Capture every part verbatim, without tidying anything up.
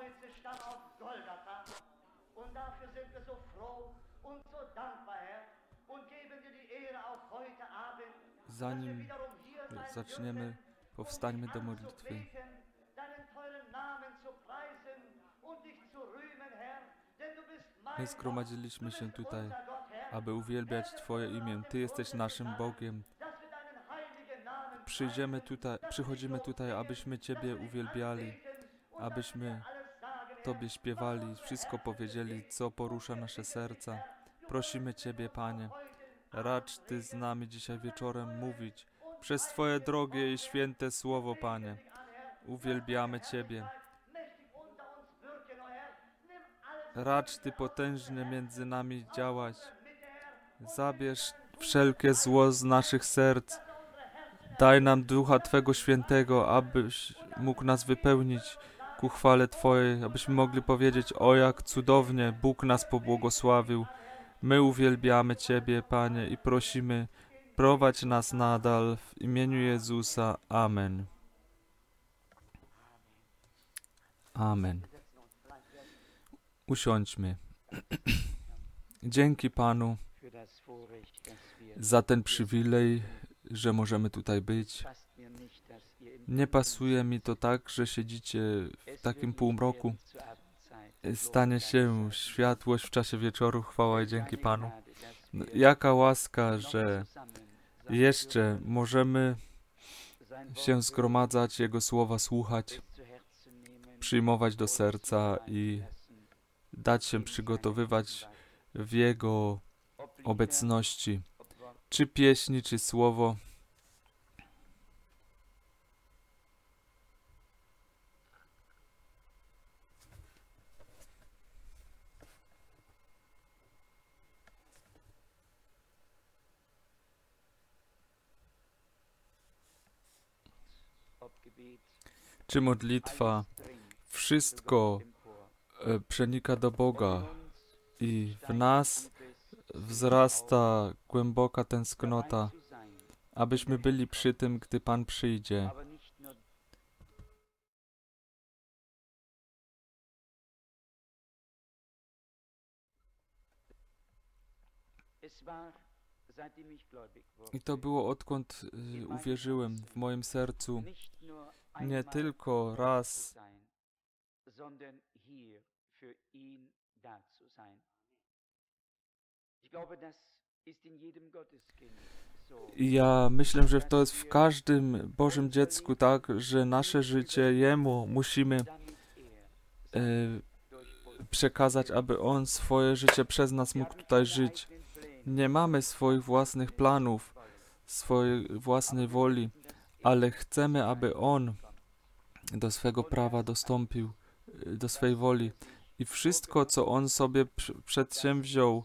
Zanim zaczniemy, powstańmy do modlitwy. My zgromadziliśmy się tutaj, aby uwielbiać Twoje imię. Ty jesteś naszym Bogiem. Przyjdziemy tutaj, przychodzimy tutaj, abyśmy Ciebie uwielbiali, abyśmy Tobie śpiewali, wszystko powiedzieli, co porusza nasze serca. Prosimy Ciebie, Panie, racz Ty z nami dzisiaj wieczorem mówić przez Twoje drogie i święte słowo, Panie. Uwielbiamy Ciebie. Racz Ty potężnie między nami działać. Zabierz wszelkie zło z naszych serc. Daj nam Ducha Twego Świętego, abyś mógł nas wypełnić ku chwale Twojej, abyśmy mogli powiedzieć: o jak cudownie Bóg nas pobłogosławił. My uwielbiamy Ciebie, Panie, i prosimy, prowadź nas nadal w imieniu Jezusa. Amen. Amen. Usiądźmy. Dzięki Panu za ten przywilej, że możemy tutaj być. Nie pasuje mi to tak, że siedzicie w takim półmroku. Stanie się światłość w czasie wieczoru. Chwała i dzięki Panu. Jaka łaska, że jeszcze możemy się zgromadzać, Jego słowa słuchać, przyjmować do serca i dać się przygotowywać w Jego obecności. Czy pieśni, czy słowo. Czy modlitwa. Wszystko e, przenika do Boga i w nas wzrasta głęboka tęsknota, abyśmy byli przy tym, gdy Pan przyjdzie. I to było odkąd y, uwierzyłem w moim sercu, nie tylko raz, i ja myślę, że to jest w każdym Bożym dziecku tak, że nasze życie Jemu musimy y, przekazać, aby On swoje życie przez nas mógł tutaj żyć. Nie mamy swoich własnych planów, swojej własnej woli, ale chcemy, aby On do swego prawa dostąpił, do swej woli. I wszystko, co On sobie przedsięwziął,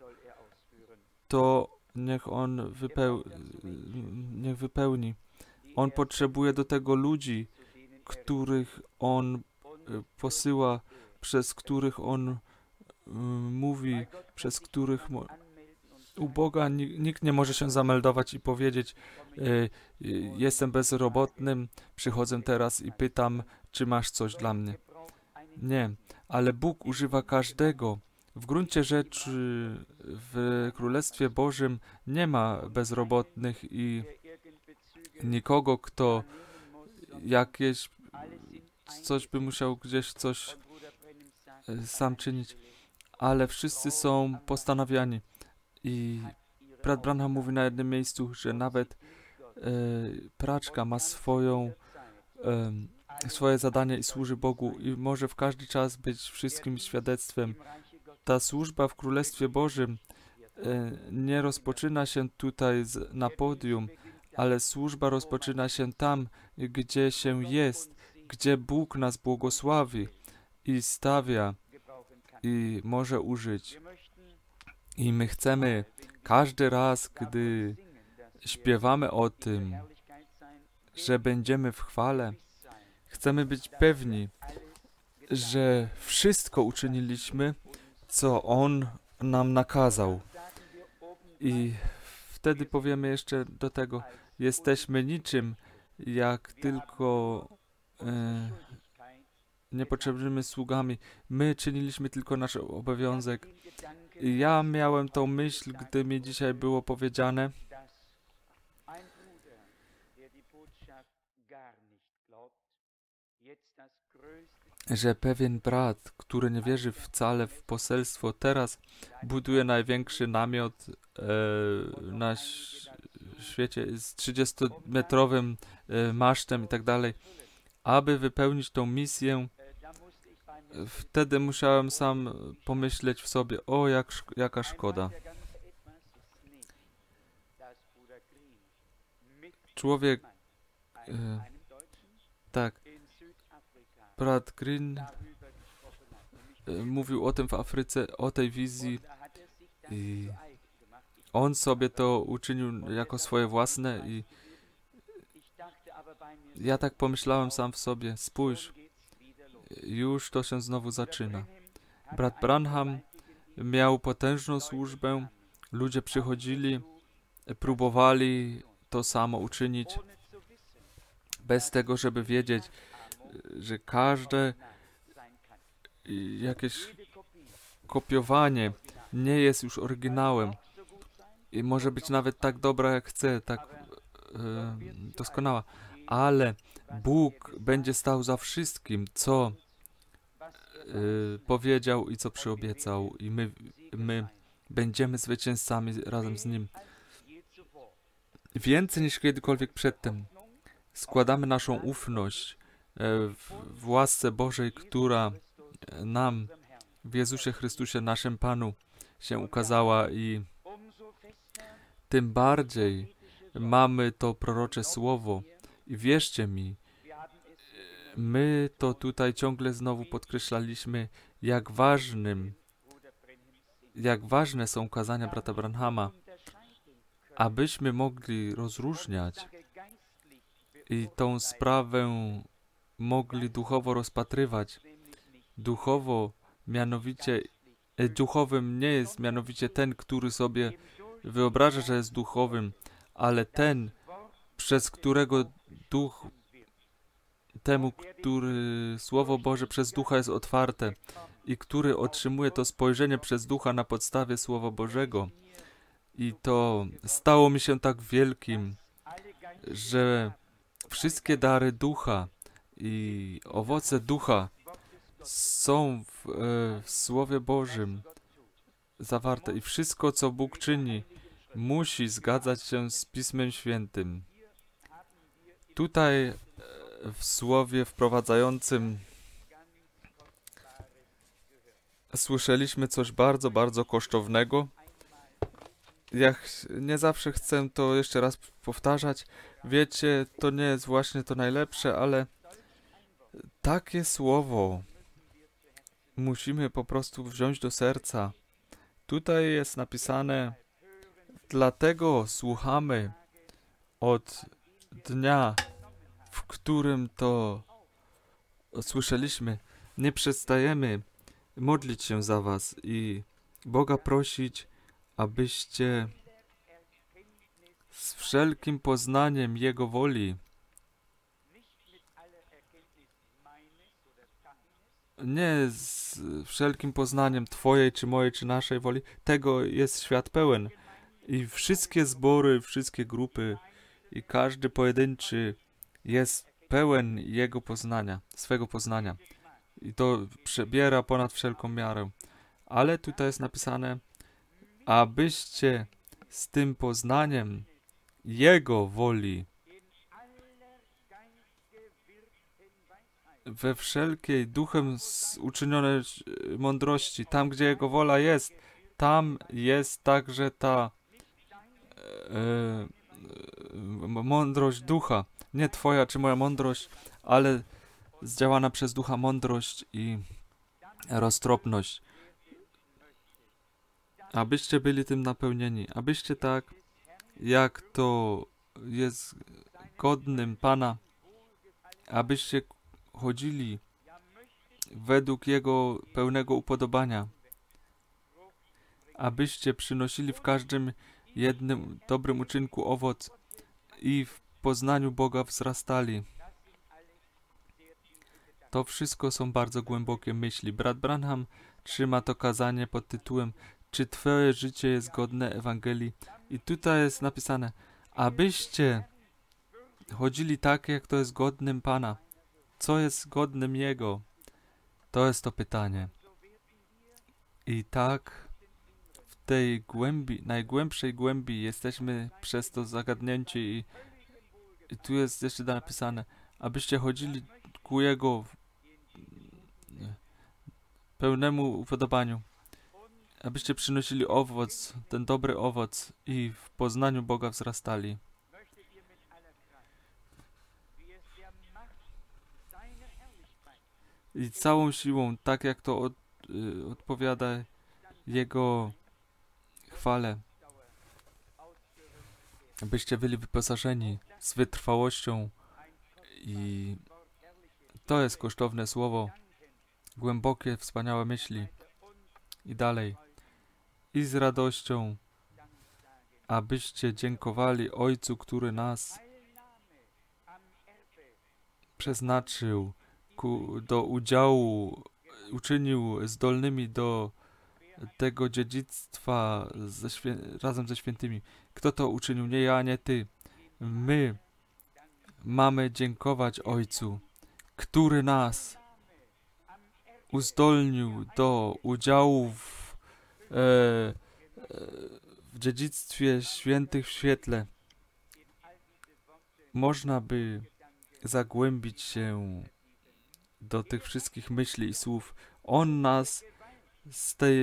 to niech On wypeł niech wypełni. On potrzebuje do tego ludzi, których On posyła, przez których On mówi, przez których mo- u Boga nikt nie może się zameldować i powiedzieć: y, y, jestem bezrobotnym, przychodzę teraz i pytam, czy masz coś dla mnie. Nie, ale Bóg używa każdego. W gruncie rzeczy w Królestwie Bożym nie ma bezrobotnych i nikogo, kto jakieś coś by musiał gdzieś coś sam czynić, ale wszyscy są postanawiani. I brat Branham mówi na jednym miejscu, że nawet e, praczka ma swoją, e, swoje zadanie i służy Bogu i może w każdy czas być wszystkim świadectwem. Ta służba w Królestwie Bożym e, nie rozpoczyna się tutaj z, na podium, ale służba rozpoczyna się tam, gdzie się jest, gdzie Bóg nas błogosławi i stawia i może użyć. I my chcemy każdy raz, gdy śpiewamy o tym, że będziemy w chwale, chcemy być pewni, że wszystko uczyniliśmy, co On nam nakazał. I wtedy powiemy jeszcze do tego: jesteśmy niczym, jak tylko e, niepotrzebnymi sługami. My czyniliśmy tylko nasz obowiązek. I ja miałem tą myśl, gdy mi dzisiaj było powiedziane, że pewien brat, który nie wierzy wcale w poselstwo, teraz buduje największy namiot e, na ś- świecie z trzydziestometrowym e, masztem i tak dalej. Aby wypełnić tą misję, wtedy musiałem sam pomyśleć w sobie, o jak, szk- jaka szkoda. Człowiek, e, tak, brat Green e, mówił o tym w Afryce, o tej wizji i on sobie to uczynił jako swoje własne i ja tak pomyślałem sam w sobie, spójrz, już to się znowu zaczyna. Brat Branham miał potężną służbę, ludzie przychodzili, próbowali to samo uczynić, bez tego, żeby wiedzieć, że każde jakieś kopiowanie nie jest już oryginałem i może być nawet tak dobra, jak chce, tak e, doskonała, ale Bóg będzie stał za wszystkim, co e, powiedział i co przyobiecał i my, my będziemy zwycięzcami razem z Nim. Więcej niż kiedykolwiek przedtem składamy naszą ufność e, w, w łasce Bożej, która nam w Jezusie Chrystusie, naszym Panu, się ukazała i tym bardziej mamy to prorocze słowo i wierzcie mi, my to tutaj ciągle znowu podkreślaliśmy, jak ważnym, jak ważne są kazania brata Branhama, abyśmy mogli rozróżniać i tą sprawę mogli duchowo rozpatrywać. Duchowo, mianowicie, e, duchowym nie jest mianowicie ten, który sobie wyobraża, że jest duchowym, ale ten, przez którego duch, temu, który Słowo Boże przez ducha jest otwarte i który otrzymuje to spojrzenie przez ducha na podstawie Słowa Bożego. I to stało mi się tak wielkim, że wszystkie dary ducha i owoce ducha są w, e, w Słowie Bożym zawarte i wszystko, co Bóg czyni, musi zgadzać się z Pismem Świętym. Tutaj e, w słowie wprowadzającym słyszeliśmy coś bardzo, bardzo kosztownego. Ja ch- nie zawsze chcę to jeszcze raz powtarzać. Wiecie, to nie jest właśnie to najlepsze, ale takie słowo musimy po prostu wziąć do serca. Tutaj jest napisane, dlatego słuchamy od dnia, w którym to słyszeliśmy. Nie przestajemy modlić się za was i Boga prosić, abyście z wszelkim poznaniem Jego woli, nie z wszelkim poznaniem Twojej, czy mojej, czy naszej woli, tego jest świat pełen. I wszystkie zbory, wszystkie grupy i każdy pojedynczy jest pełen Jego poznania, swego poznania. I to przebiera ponad wszelką miarę. Ale tutaj jest napisane, abyście z tym poznaniem Jego woli we wszelkiej duchem uczynionej mądrości, tam gdzie Jego wola jest, tam jest także ta e, e, mądrość ducha. Nie Twoja czy moja mądrość, ale zdziałana przez ducha mądrość i roztropność. Abyście byli tym napełnieni, abyście tak, jak to jest godnym Pana, abyście chodzili według Jego pełnego upodobania, abyście przynosili w każdym jednym dobrym uczynku owoc i w poznaniu Boga wzrastali. To wszystko są bardzo głębokie myśli. Brat Branham trzyma to kazanie pod tytułem Czy twoje życie jest godne Ewangelii? I tutaj jest napisane, abyście chodzili tak, jak to jest godnym Pana. Co jest godnym Jego? To jest to pytanie. I tak w tej głębi, najgłębszej głębi jesteśmy przez to zagadnięci i, i tu jest jeszcze napisane, abyście chodzili ku Jego pełnemu upodobaniu, abyście przynosili owoc, ten dobry owoc i w poznaniu Boga wzrastali. I całą siłą, tak jak to od, y, odpowiada Jego chwale, abyście byli wyposażeni z wytrwałością i to jest kosztowne słowo, głębokie, wspaniałe myśli. I dalej. I z radością, abyście dziękowali Ojcu, który nas przeznaczył ku, do udziału, uczynił zdolnymi do tego dziedzictwa ze świę, razem ze świętymi. Kto to uczynił? Nie ja, nie ty. My mamy dziękować Ojcu, który nas uzdolnił do udziału w, e, w dziedzictwie świętych w świetle. Można by zagłębić się do tych wszystkich myśli i słów. On nas z tej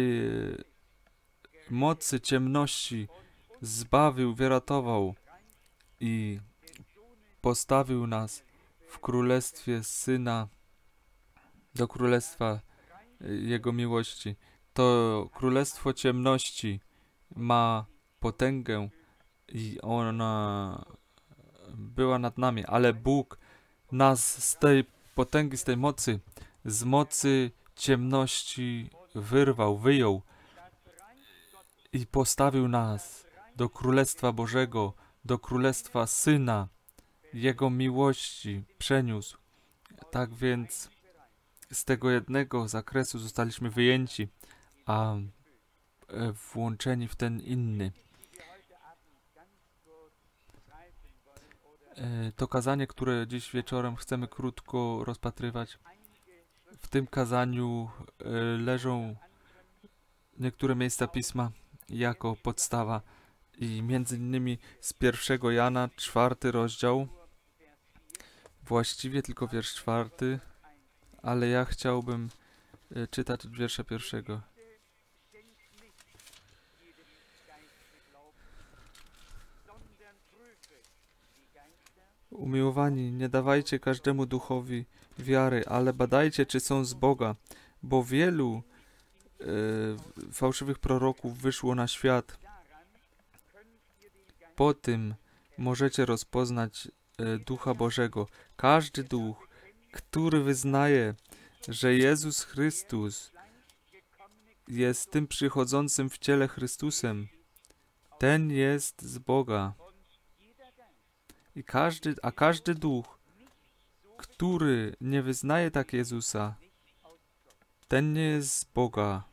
mocy ciemności zbawił, wyratował i postawił nas w królestwie Syna, do królestwa Jego miłości. To królestwo ciemności ma potęgę i ona była nad nami, ale Bóg nas z tej potęgi, z tej mocy, z mocy ciemności wyrwał, wyjął i postawił nas do Królestwa Bożego, do Królestwa Syna, Jego miłości przeniósł. Tak więc z tego jednego zakresu zostaliśmy wyjęci, a włączeni w ten inny. To kazanie, które dziś wieczorem chcemy krótko rozpatrywać, w tym kazaniu leżą niektóre miejsca Pisma jako podstawa i między innymi z pierwszego Jana, czwarty rozdział, właściwie tylko wiersz czwarty, ale ja chciałbym czytać od wiersza pierwszego. Umiłowani, nie dawajcie każdemu duchowi wiary, ale badajcie, czy są z Boga, bo wielu e, fałszywych proroków wyszło na świat. Po tym możecie rozpoznać e, Ducha Bożego. Każdy duch, który wyznaje, że Jezus Chrystus jest tym przychodzącym w ciele Chrystusem, ten jest z Boga. I każdy, a każdy duch, który nie wyznaje tak Jezusa, ten nie jest z Boga.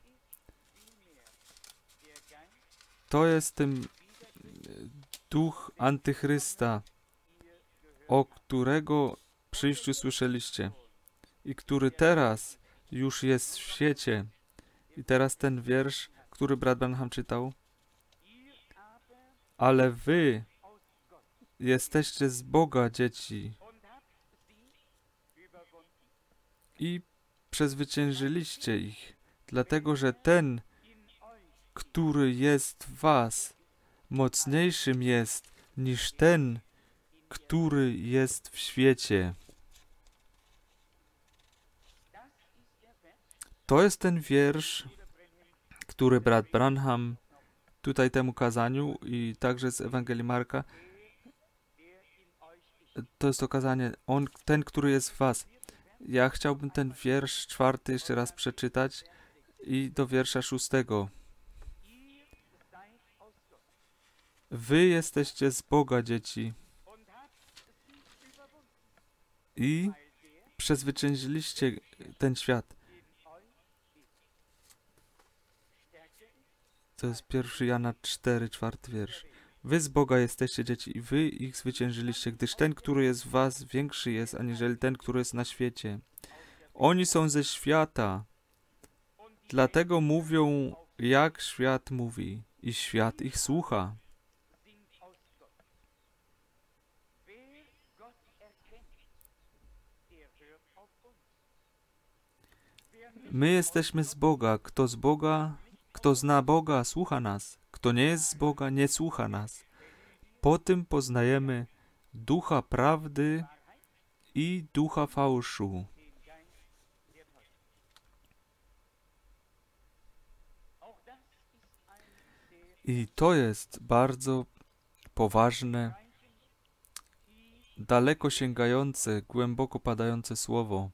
To jest ten duch antychrysta, o którego przyjściu słyszeliście i który teraz już jest w świecie. I teraz ten wiersz, który brat Branham czytał. Ale wy jesteście z Boga, dzieci, i przezwyciężyliście ich, dlatego że ten, który jest w was, mocniejszym jest niż ten, który jest w świecie. To jest ten wiersz, który brat Branham tutaj temu kazaniu i także z Ewangelii Marka, to jest to kazanie, on, ten, który jest w was. Ja chciałbym ten wiersz czwarty jeszcze raz przeczytać i do wiersza szóstego. Wy jesteście z Boga, dzieci, i przezwyciężyliście ten świat. To jest pierwszy Jana cztery, czwarty wiersz. Wy z Boga jesteście dzieci i wy ich zwyciężyliście, gdyż ten, który jest w was, większy jest, aniżeli ten, który jest na świecie. Oni są ze świata, dlatego mówią, jak świat mówi i świat ich słucha. My jesteśmy z Boga. Kto z Boga, kto zna Boga, słucha nas. Kto nie jest z Boga, nie słucha nas. Po tym poznajemy ducha prawdy i ducha fałszu. I to jest bardzo poważne, daleko sięgające, głęboko padające słowo.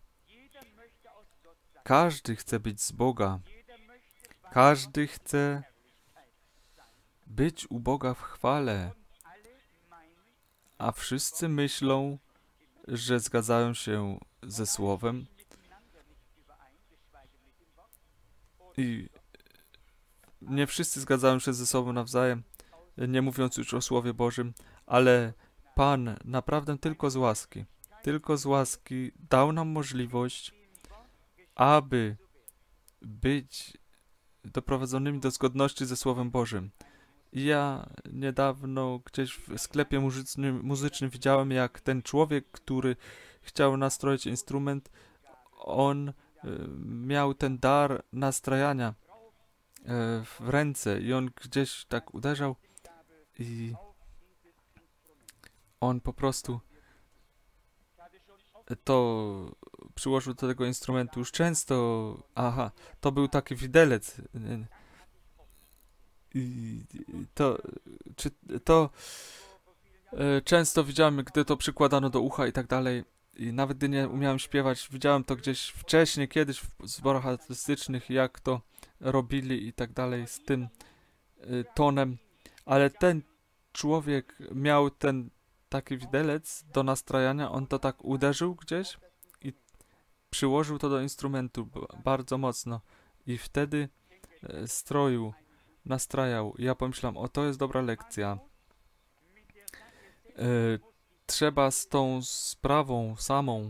Każdy chce być z Boga. Każdy chce być u Boga w chwale. A wszyscy myślą, że zgadzają się ze Słowem i nie wszyscy zgadzają się ze sobą nawzajem, nie mówiąc już o Słowie Bożym, ale Pan naprawdę tylko z łaski, tylko z łaski dał nam możliwość, aby być doprowadzonymi do zgodności ze Słowem Bożym. Ja niedawno gdzieś w sklepie muzycznym, muzycznym widziałem, jak ten człowiek, który chciał nastroić instrument, on y, miał ten dar nastrajania y, w ręce i on gdzieś tak uderzał i on po prostu to przyłożył do tego instrumentu już często. Aha, to był taki widelec. I to, czy to e, często widziałem, gdy to przykładano do ucha i tak dalej. I nawet gdy nie umiałem śpiewać, widziałem to gdzieś wcześniej, kiedyś w zborach artystycznych, jak to robili i tak dalej z tym y, tonem. Ale ten człowiek miał ten taki widelec do nastrajania, on to tak uderzył gdzieś i przyłożył to do instrumentu bardzo mocno. I wtedy y, stroił, nastrajał. Ja pomyślałem, o, to jest dobra lekcja. Y, trzeba z tą sprawą samą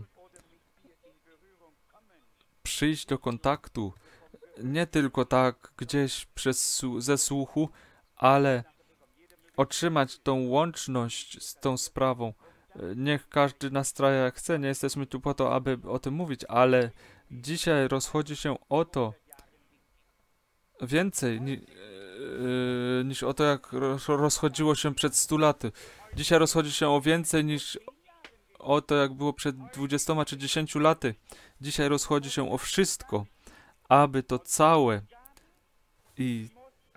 przyjść do kontaktu, nie tylko tak gdzieś przez, ze słuchu, ale otrzymać tą łączność z tą sprawą. Niech każdy nastraja jak chce, nie jesteśmy tu po to, aby o tym mówić, ale dzisiaj rozchodzi się o to więcej ni, yy, niż o to, jak rozchodziło się przed stu laty. Dzisiaj rozchodzi się o więcej niż o to, jak było przed dwudziestoma czy dziesięciu laty. Dzisiaj rozchodzi się o wszystko, aby to całe i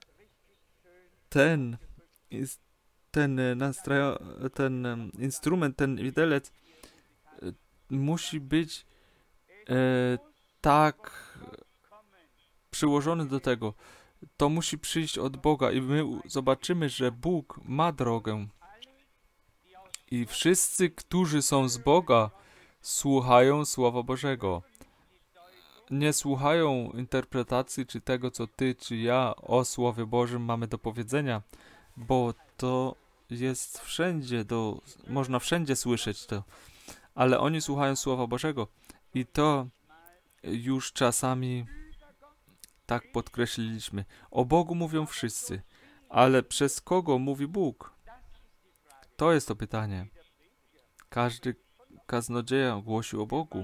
ten ten nastroja, ten instrument, ten widelec musi być e, tak przyłożony do tego. To musi przyjść od Boga i my zobaczymy, że Bóg ma drogę. I wszyscy, którzy są z Boga, słuchają Słowa Bożego. Nie słuchają interpretacji czy tego, co ty czy ja o Słowie Bożym mamy do powiedzenia, bo to jest wszędzie, do, można wszędzie słyszeć to, ale oni słuchają Słowa Bożego i to już czasami tak podkreśliliśmy. O Bogu mówią wszyscy, ale przez kogo mówi Bóg? To jest to pytanie. Każdy kaznodzieja głosi o Bogu.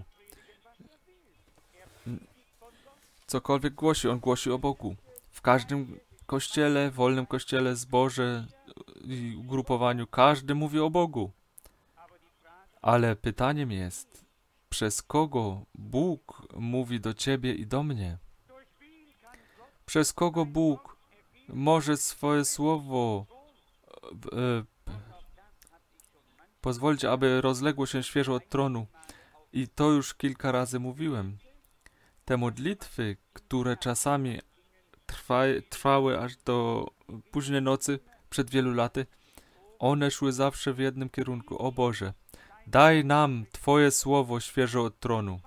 Cokolwiek głosi, on głosi o Bogu. W każdym kościele, wolnym kościele, zborze i ugrupowaniu, każdy mówi o Bogu. Ale pytaniem jest, przez kogo Bóg mówi do ciebie i do mnie? Przez kogo Bóg może swoje słowo e, pozwolić, aby rozległo się świeżo od tronu? I to już kilka razy mówiłem. Te modlitwy, które czasami trwa, trwały aż do późnej nocy, przed wielu laty, one szły zawsze w jednym kierunku. O Boże, Daj nam Twoje słowo świeże od tronu.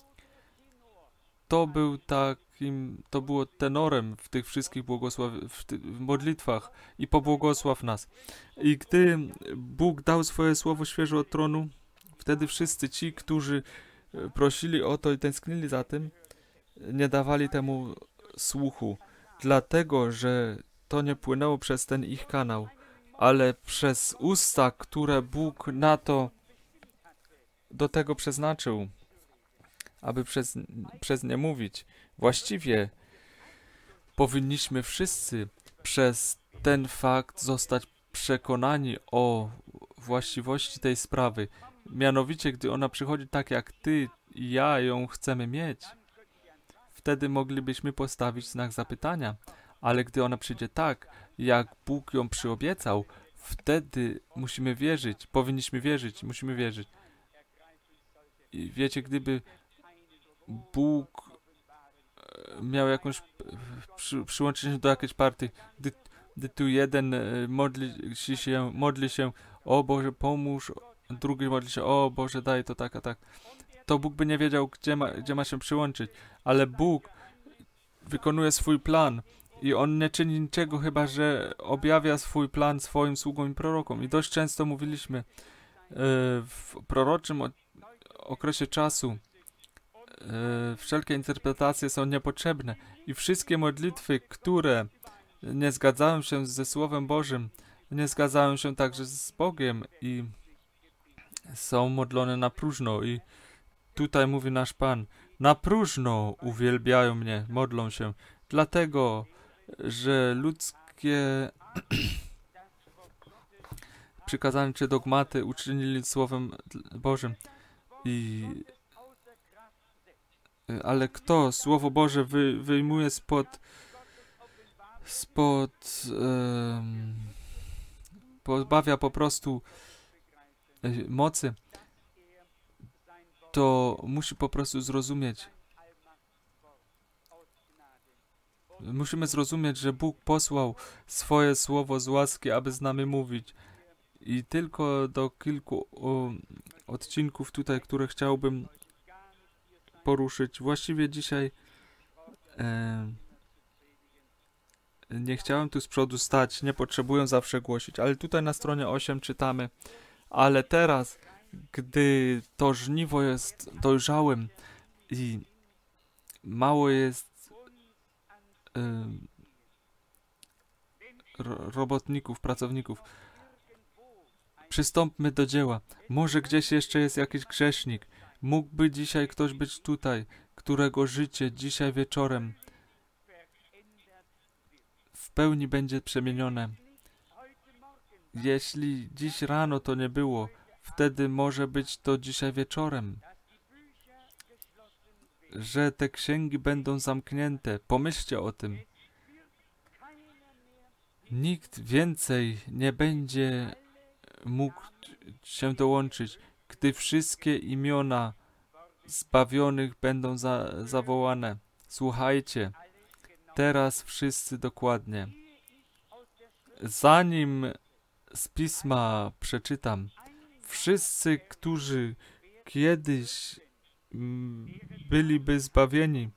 To był takim, to było tenorem w tych wszystkich błogosław, w, ty, w modlitwach i pobłogosław nas. I gdy Bóg dał swoje słowo świeże od tronu, wtedy wszyscy ci, którzy prosili o to i tęsknili za tym, nie dawali temu słuchu, dlatego, że to nie płynęło przez ten ich kanał, ale przez usta, które Bóg na to do tego przeznaczył, aby przez, przez nie mówić. Właściwie powinniśmy wszyscy przez ten fakt zostać przekonani o właściwości tej sprawy. Mianowicie, gdy ona przychodzi tak, jak ty i ja ją chcemy mieć, wtedy moglibyśmy postawić znak zapytania. Ale gdy ona przyjdzie tak, jak Bóg ją przyobiecał, wtedy musimy wierzyć, powinniśmy wierzyć, musimy wierzyć. I wiecie, gdyby Bóg miał jakąś, przy, przyłączyć się do jakiejś partii, gdy, gdy tu jeden modli się, modli się, o Boże pomóż, drugi modli się, o Boże daj to tak, a tak, to Bóg by nie wiedział, gdzie ma, gdzie ma się przyłączyć, ale Bóg wykonuje swój plan i On nie czyni niczego, chyba że objawia swój plan swoim sługom i prorokom. I dość często mówiliśmy w proroczym okresie czasu, wszelkie interpretacje są niepotrzebne i wszystkie modlitwy, które nie zgadzają się ze Słowem Bożym, nie zgadzają się także z Bogiem i są modlone na próżno. I tutaj mówi nasz Pan, na próżno uwielbiają mnie, modlą się, dlatego, że ludzkie przykazania czy dogmaty uczynili Słowem Bożym. I ale kto Słowo Boże wy, wyjmuje spod spod um, pozbawia po prostu mocy, to musi po prostu zrozumieć. Musimy zrozumieć, że Bóg posłał swoje słowo z łaski, aby z nami mówić. I tylko do kilku o, odcinków tutaj, które chciałbym poruszyć. Właściwie dzisiaj e, nie chciałem tu z przodu stać, nie potrzebuję zawsze głosić, ale tutaj na stronie osiem czytamy, ale teraz, gdy to żniwo jest dojrzałym i mało jest e, robotników, pracowników, przystąpmy do dzieła. Może gdzieś jeszcze jest jakiś grzesznik. Mógłby dzisiaj ktoś być tutaj, którego życie dzisiaj wieczorem w pełni będzie przemienione. Jeśli dziś rano to nie było, wtedy może być to dzisiaj wieczorem. Że te księgi będą zamknięte. Pomyślcie o tym. Nikt więcej nie będzie mógł się dołączyć, gdy wszystkie imiona zbawionych będą za, zawołane. Słuchajcie, teraz wszyscy dokładnie. Zanim z Pisma przeczytam, wszyscy, którzy kiedyś byliby zbawieni,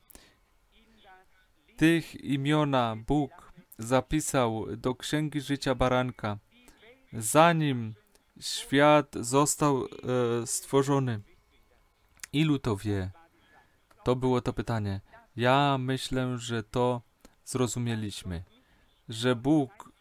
tych imiona Bóg zapisał do Księgi Życia Baranka, zanim świat został e, stworzony. Ilu to wie? To było to pytanie. Ja myślę, że to zrozumieliśmy, że Bóg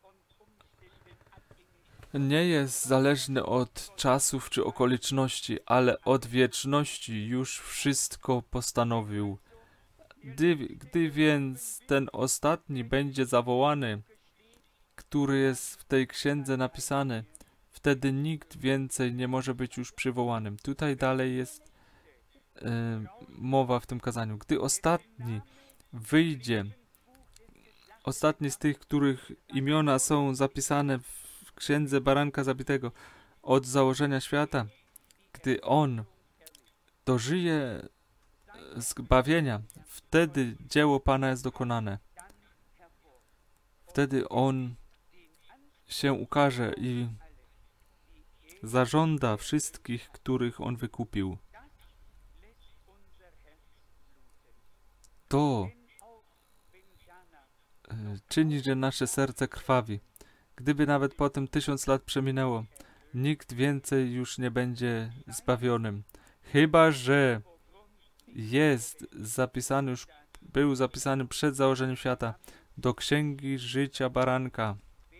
nie jest zależny od czasów czy okoliczności, ale od wieczności już wszystko postanowił. Gdy, gdy więc ten ostatni będzie zawołany, który jest w tej księdze napisany, wtedy nikt więcej nie może być już przywołanym. Tutaj dalej jest e, mowa w tym kazaniu. Gdy ostatni wyjdzie, ostatni z tych, których imiona są zapisane w księdze Baranka Zabitego od założenia świata, gdy on dożyje zbawienia, wtedy dzieło Pana jest dokonane. Wtedy on się ukaże i zażąda wszystkich, których On wykupił. To e, czyni, że nasze serce krwawi. Gdyby nawet potem tysiąc lat przeminęło, nikt więcej już nie będzie zbawionym. Chyba że jest zapisany już, był zapisany przed założeniem świata do Księgi Życia Baranka.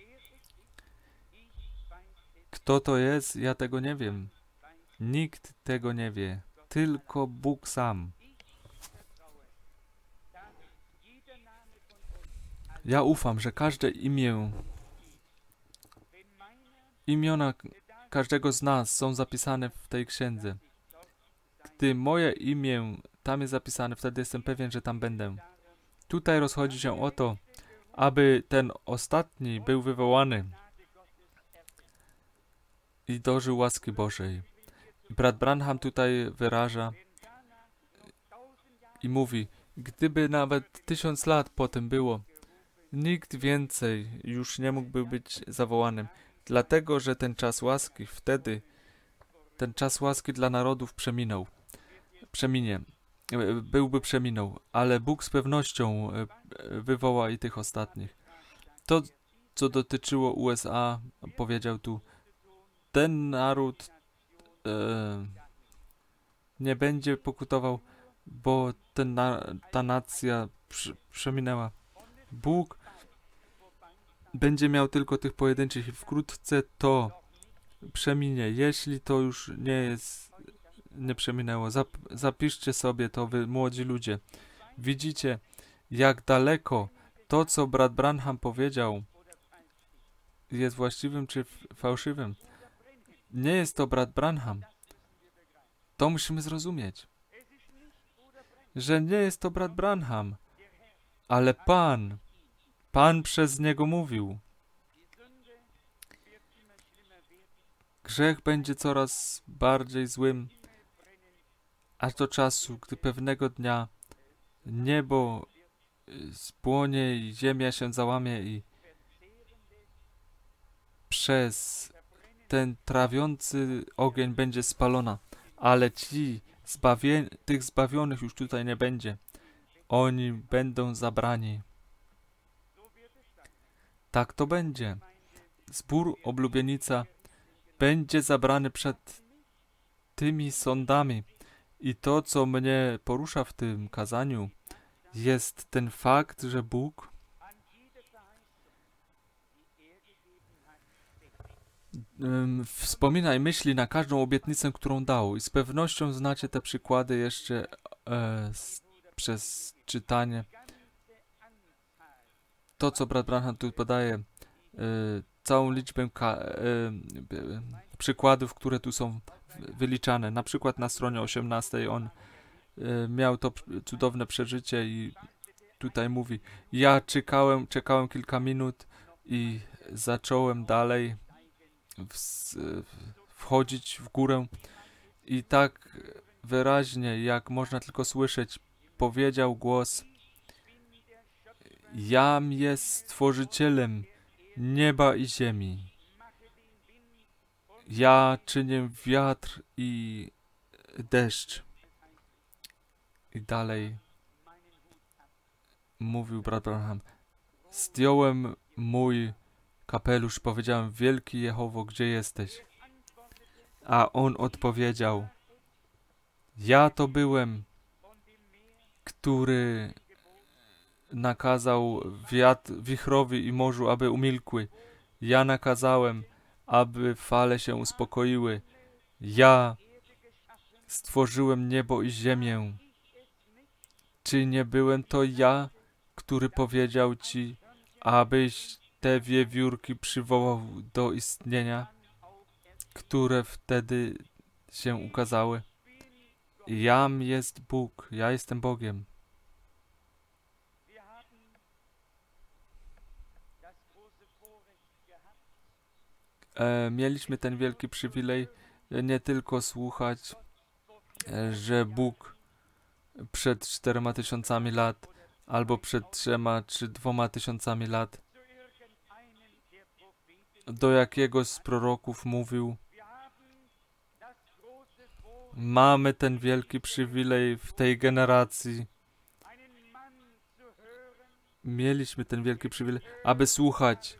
Kto to jest? Ja tego nie wiem. Nikt tego nie wie. Tylko Bóg sam. Ja ufam, że każde imię, imiona każdego z nas są zapisane w tej księdze. Gdy moje imię tam jest zapisane, wtedy jestem pewien, że tam będę. Tutaj rozchodzi się o to, aby ten ostatni był wywołany i dożył łaski Bożej. Brat Branham tutaj wyraża i mówi, gdyby nawet tysiąc lat potem było, nikt więcej już nie mógłby być zawołanym, dlatego, że ten czas łaski wtedy, ten czas łaski dla narodów przeminął, przeminie, byłby przeminął, ale Bóg z pewnością wywoła i tych ostatnich. To, co dotyczyło U S A, powiedział tu, ten naród e, nie będzie pokutował, bo ten na, ta nacja przy, przeminęła. Bóg będzie miał tylko tych pojedynczych i wkrótce to przeminie, jeśli to już nie jest, nie przeminęło. Zap, zapiszcie sobie to, wy młodzi ludzie. Widzicie, jak daleko to, co brat Branham powiedział, jest właściwym czy fałszywym. Nie jest to brat Branham. To musimy zrozumieć. Że nie jest to brat Branham, ale Pan. Pan przez niego mówił. Grzech będzie coraz bardziej złym, aż do czasu, gdy pewnego dnia niebo spłonie i ziemia się załamie i przez ten trawiący ogień będzie spalona. Ale ci zbawie, tych zbawionych już tutaj nie będzie. Oni będą zabrani. Tak to będzie. Zbór oblubienica będzie zabrany przed tymi sądami. I to, co mnie porusza w tym kazaniu, jest ten fakt, że Bóg um, wspomina i myśli na każdą obietnicę, którą dał. I z pewnością znacie te przykłady jeszcze e, z, przez czytanie. To, co brat Branham tu podaje, e, całą liczbę ka- e, e, przykładów, które tu są wyliczane. Na przykład na stronie osiemnastej on e, miał to cudowne przeżycie i tutaj mówi, ja czekałem, czekałem kilka minut i zacząłem dalej w, wchodzić w górę i tak wyraźnie, jak można tylko słyszeć, powiedział głos, jam jest stworzycielem nieba i ziemi. Ja czynię wiatr i deszcz. I dalej mówił brat Branham, zdjąłem mój kapelusz, powiedziałem, wielki Jehowo, gdzie jesteś? A on odpowiedział, ja to byłem, który nakazał wiatr, wichrowi i morzu, aby umilkły. Ja nakazałem, aby fale się uspokoiły. Ja stworzyłem niebo i ziemię. Czy nie byłem to ja, który powiedział ci, abyś te wiewiórki przywołał do istnienia, które wtedy się ukazały? Jam jest Bóg, ja jestem Bogiem. E, mieliśmy ten wielki przywilej e, nie tylko słuchać, e, że Bóg przed czterema tysiącami lat, albo przed trzema czy dwoma tysiącami lat do jakiegoś z proroków mówił, mamy ten wielki przywilej w tej generacji. Mieliśmy ten wielki przywilej, aby słuchać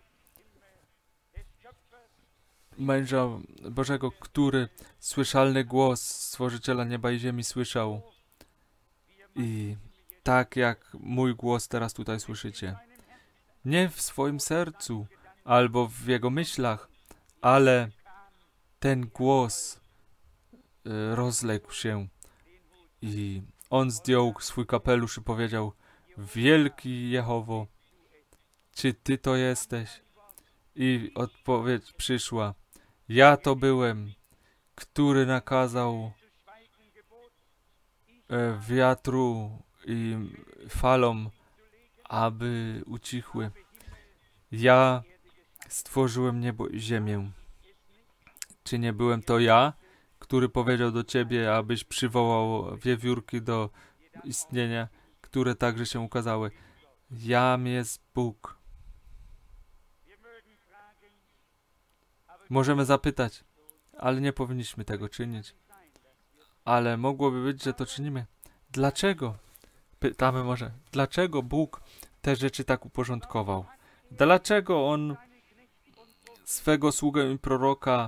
męża Bożego, który słyszalny głos Stworzyciela nieba i ziemi słyszał. I tak jak mój głos teraz tutaj słyszycie. Nie w swoim sercu albo w jego myślach, ale ten głos y, rozległ się i on zdjął swój kapelusz i powiedział: wielki Jehowo, czy Ty to jesteś? I odpowiedź przyszła: ja to byłem, który nakazał e, wiatru i falom, aby ucichły. Ja stworzyłem niebo i ziemię. Czy nie byłem to ja, który powiedział do Ciebie, abyś przywołał wiewiórki do istnienia, które także się ukazały? Jam jest Bóg. Możemy zapytać, ale nie powinniśmy tego czynić. Ale mogłoby być, że to czynimy. Dlaczego? Pytamy może, dlaczego Bóg te rzeczy tak uporządkował? Dlaczego On swego sługę i proroka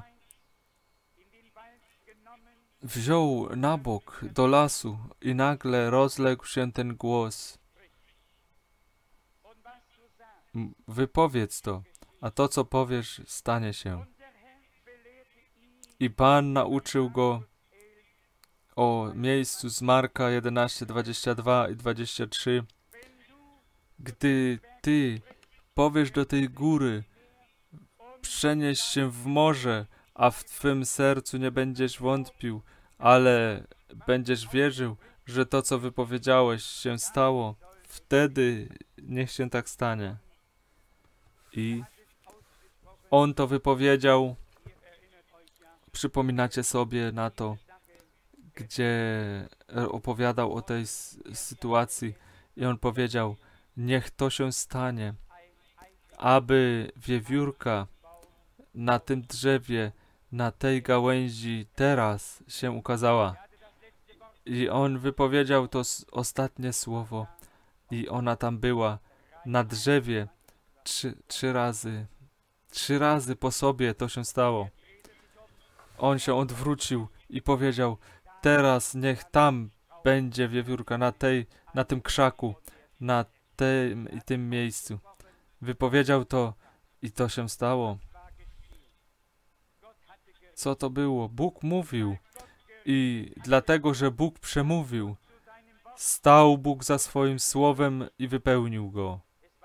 wziął na bok do lasu i nagle rozległ się ten głos? Wypowiedz to, a to, co powiesz, stanie się. I Pan nauczył go o miejscu z Marka jedenaście, dwadzieścia dwa i dwadzieścia trzy. Gdy ty powiesz do tej góry, przenieś się w morze, a w twym sercu nie będziesz wątpił, ale będziesz wierzył, że to, co wypowiedziałeś, się stało, wtedy niech się tak stanie. I on to wypowiedział. Przypominacie sobie na to, gdzie opowiadał o tej sytuacji i on powiedział: niech to się stanie, aby wiewiórka na tym drzewie, na tej gałęzi teraz się ukazała. I on wypowiedział to ostatnie słowo i ona tam była na drzewie trzy, trzy razy. Trzy razy po sobie to się stało. On się odwrócił i powiedział: teraz niech tam będzie wiewiórka na tej, na tym krzaku, na tym i tym miejscu. Wypowiedział to i to się stało. Co to było? Bóg mówił i dlatego, że Bóg przemówił, stał Bóg za swoim słowem i wypełnił go.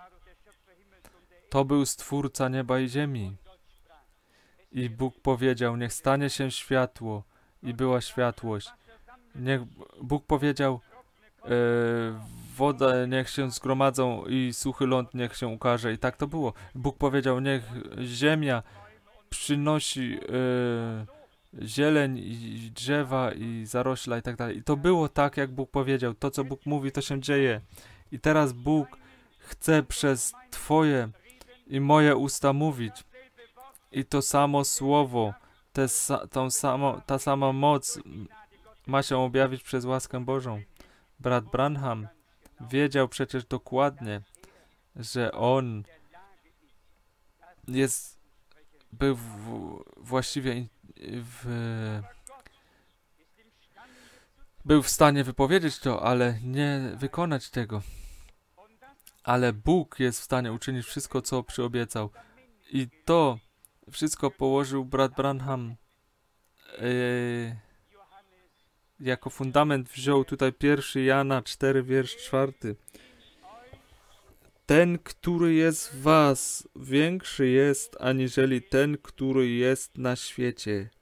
To był Stwórca nieba i ziemi. I Bóg powiedział: niech stanie się światło i była światłość. Niech Bóg powiedział: e, wodę niech się zgromadzą i suchy ląd niech się ukaże. I tak to było. Bóg powiedział: niech ziemia przynosi e, zieleń i drzewa i zarośla i tak dalej. I to było tak, jak Bóg powiedział. To, co Bóg mówi, to się dzieje. I teraz Bóg chce przez Twoje i moje usta mówić. I to samo słowo, te, tą samo, ta sama moc ma się objawić przez łaskę Bożą. Brat Branham wiedział przecież dokładnie, że on jest, był w, właściwie w, był w stanie wypowiedzieć to, ale nie wykonać tego. Ale Bóg jest w stanie uczynić wszystko, co przyobiecał. I to wszystko położył brat Branham yy, jako fundament, wziął tutaj pierwszy Jana cztery, wiersz czwarty. Ten, który jest w was, większy jest, aniżeli ten, który jest na świecie.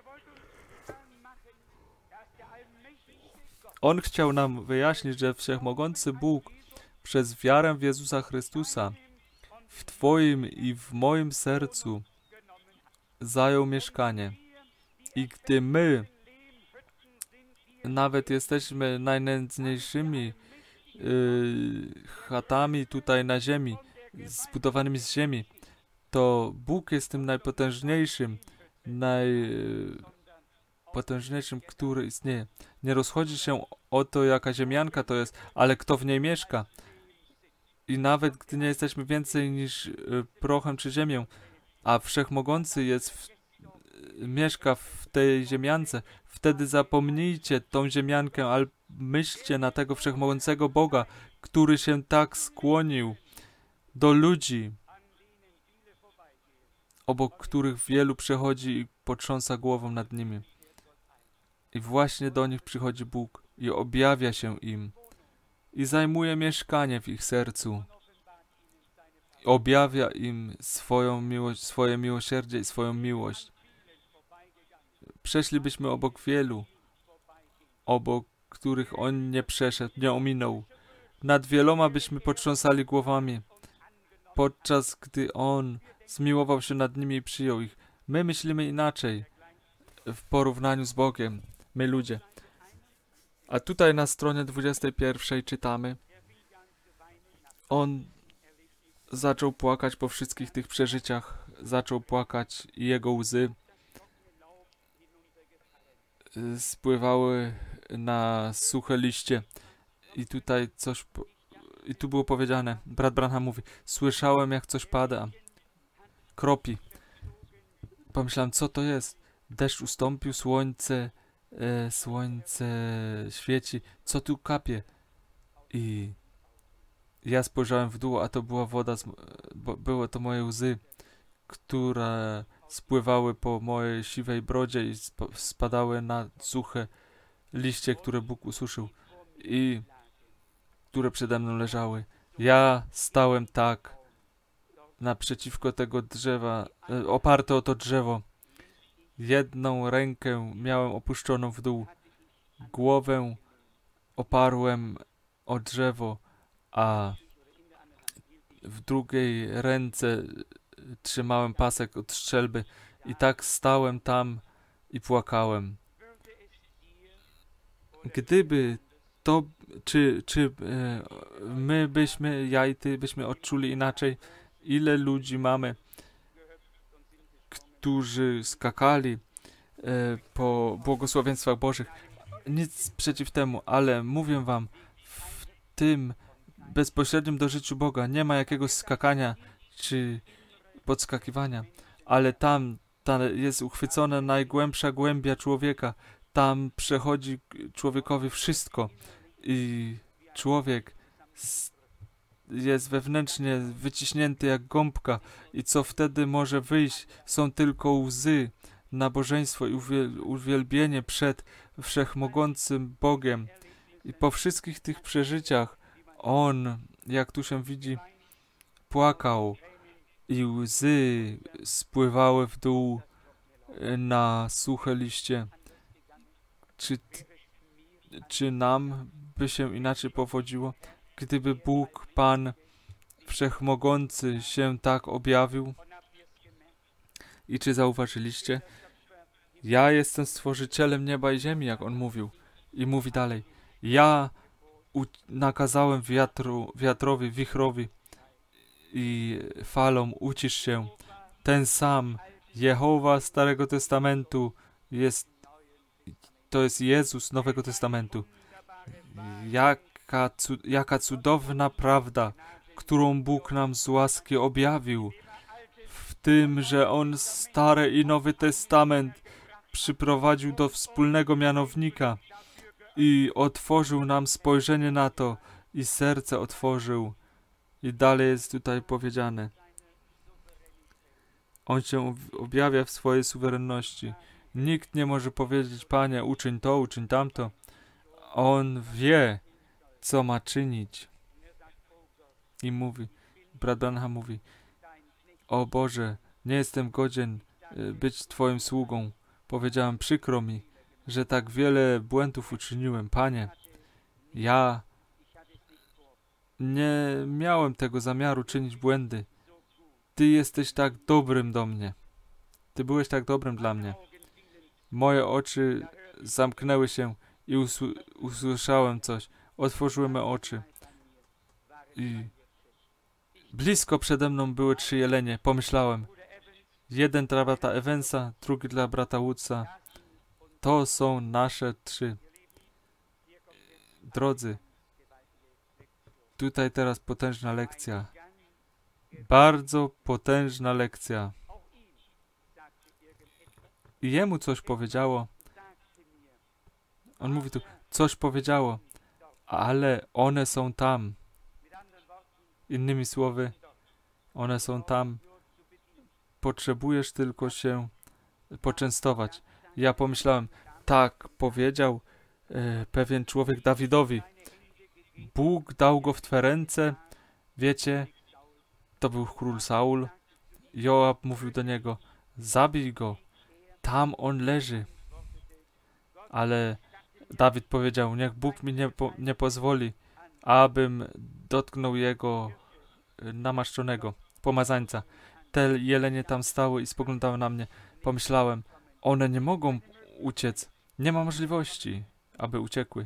On chciał nam wyjaśnić, że Wszechmogący Bóg przez wiarę w Jezusa Chrystusa w Twoim i w moim sercu zajął mieszkanie. I gdy my nawet jesteśmy najnędzniejszymi yy, chatami tutaj na ziemi, zbudowanymi z ziemi, to Bóg jest tym najpotężniejszym, naj, najpotężniejszym, który istnieje. Nie rozchodzi się o to, jaka ziemianka to jest, ale kto w niej mieszka. I nawet gdy nie jesteśmy więcej niż y, prochem czy ziemią, a Wszechmogący jest w, y, mieszka w tej ziemiance, wtedy zapomnijcie tą ziemiankę, ale myślcie na tego Wszechmogącego Boga, który się tak skłonił do ludzi, obok których wielu przechodzi i potrząsa głową nad nimi. I właśnie do nich przychodzi Bóg i objawia się im i zajmuje mieszkanie w ich sercu. Objawia im swoją miłość, swoje miłosierdzie i swoją miłość. Przeszlibyśmy obok wielu, obok których On nie przeszedł, nie ominął. Nad wieloma byśmy potrząsali głowami, podczas gdy On zmiłował się nad nimi i przyjął ich. My myślimy inaczej w porównaniu z Bogiem, my ludzie. A tutaj na stronie dwudziestej pierwszej czytamy: On zaczął płakać po wszystkich tych przeżyciach, zaczął płakać i jego łzy spływały na suche liście. I tutaj coś, po... i tu było powiedziane, brat Branham mówi: słyszałem, jak coś pada, kropi. Pomyślałem, co to jest? Deszcz ustąpił, słońce, e, słońce świeci, co tu kapie? I ja spojrzałem w dół, a to była woda, z, bo, było to moje łzy, które spływały po mojej siwej brodzie i sp spadały na suche liście, które Bóg ususzył i które przede mną leżały. Ja stałem tak naprzeciwko tego drzewa, e, oparte o to drzewo. Jedną rękę miałem opuszczoną w dół, głowę oparłem o drzewo, a w drugiej ręce trzymałem pasek od strzelby i tak stałem tam i płakałem. Gdyby to, czy, czy e, my byśmy, ja i ty byśmy odczuli inaczej, ile ludzi mamy, którzy skakali e, po błogosławieństwach Bożych. Nic przeciw temu, ale mówię wam, w tym bezpośrednim dożyciu Boga nie ma jakiegoś skakania czy podskakiwania, ale tam, tam jest uchwycona najgłębsza głębia człowieka. Tam przechodzi człowiekowi wszystko i człowiek jest wewnętrznie wyciśnięty jak gąbka i co wtedy może wyjść, są tylko łzy, nabożeństwo i uwielbienie przed wszechmogącym Bogiem. I po wszystkich tych przeżyciach On, jak tu się widzi, płakał i łzy spływały w dół na suche liście. Czy, czy nam by się inaczej powodziło, gdyby Bóg, Pan Wszechmogący się tak objawił? I czy zauważyliście? Ja jestem stworzycielem nieba i ziemi, jak On mówił. I mówi dalej: ja nakazałem wiatru, wiatrowi, wichrowi i falom: ucisz się. Ten sam Jehowa Starego Testamentu jest, to jest Jezus Nowego Testamentu. Jaka, cu, jaka cudowna prawda, którą Bóg nam z łaski objawił, w tym, że On Stary i Nowy Testament przyprowadził do wspólnego mianownika i otworzył nam spojrzenie na to i serce otworzył. I dalej jest tutaj powiedziane: On się objawia w swojej suwerenności. Nikt nie może powiedzieć: Panie, uczyń to, uczyń tamto. On wie, co ma czynić. I mówi, brat Branham mówi: o Boże, nie jestem godzien być Twoim sługą. Powiedziałem: przykro mi, że tak wiele błędów uczyniłem. Panie, ja nie miałem tego zamiaru czynić błędy. Ty jesteś tak dobrym do mnie. Ty byłeś tak dobrym dla mnie. Moje oczy zamknęły się i usły- usłyszałem coś. Otworzyły me oczy. I blisko przede mną były trzy jelenie. Pomyślałem: jeden dla brata Evansa, drugi dla brata Woodsa To są nasze trzy. Drodzy, tutaj teraz potężna lekcja. Bardzo potężna lekcja. I jemu coś powiedziało. On mówi tu, coś powiedziało, ale one są tam. Innymi słowy, one są tam. Potrzebujesz tylko się poczęstować. Ja pomyślałem, tak powiedział e, pewien człowiek Dawidowi. Bóg dał go w twe ręce. Wiecie, to był król Saul. Joab mówił do niego, zabij go. Tam on leży. Ale Dawid powiedział, niech Bóg mi nie, po, nie pozwoli, abym dotknął jego namaszczonego pomazańca. Te jelenie tam stały i spoglądały na mnie. Pomyślałem, one nie mogą uciec. Nie ma możliwości, aby uciekły.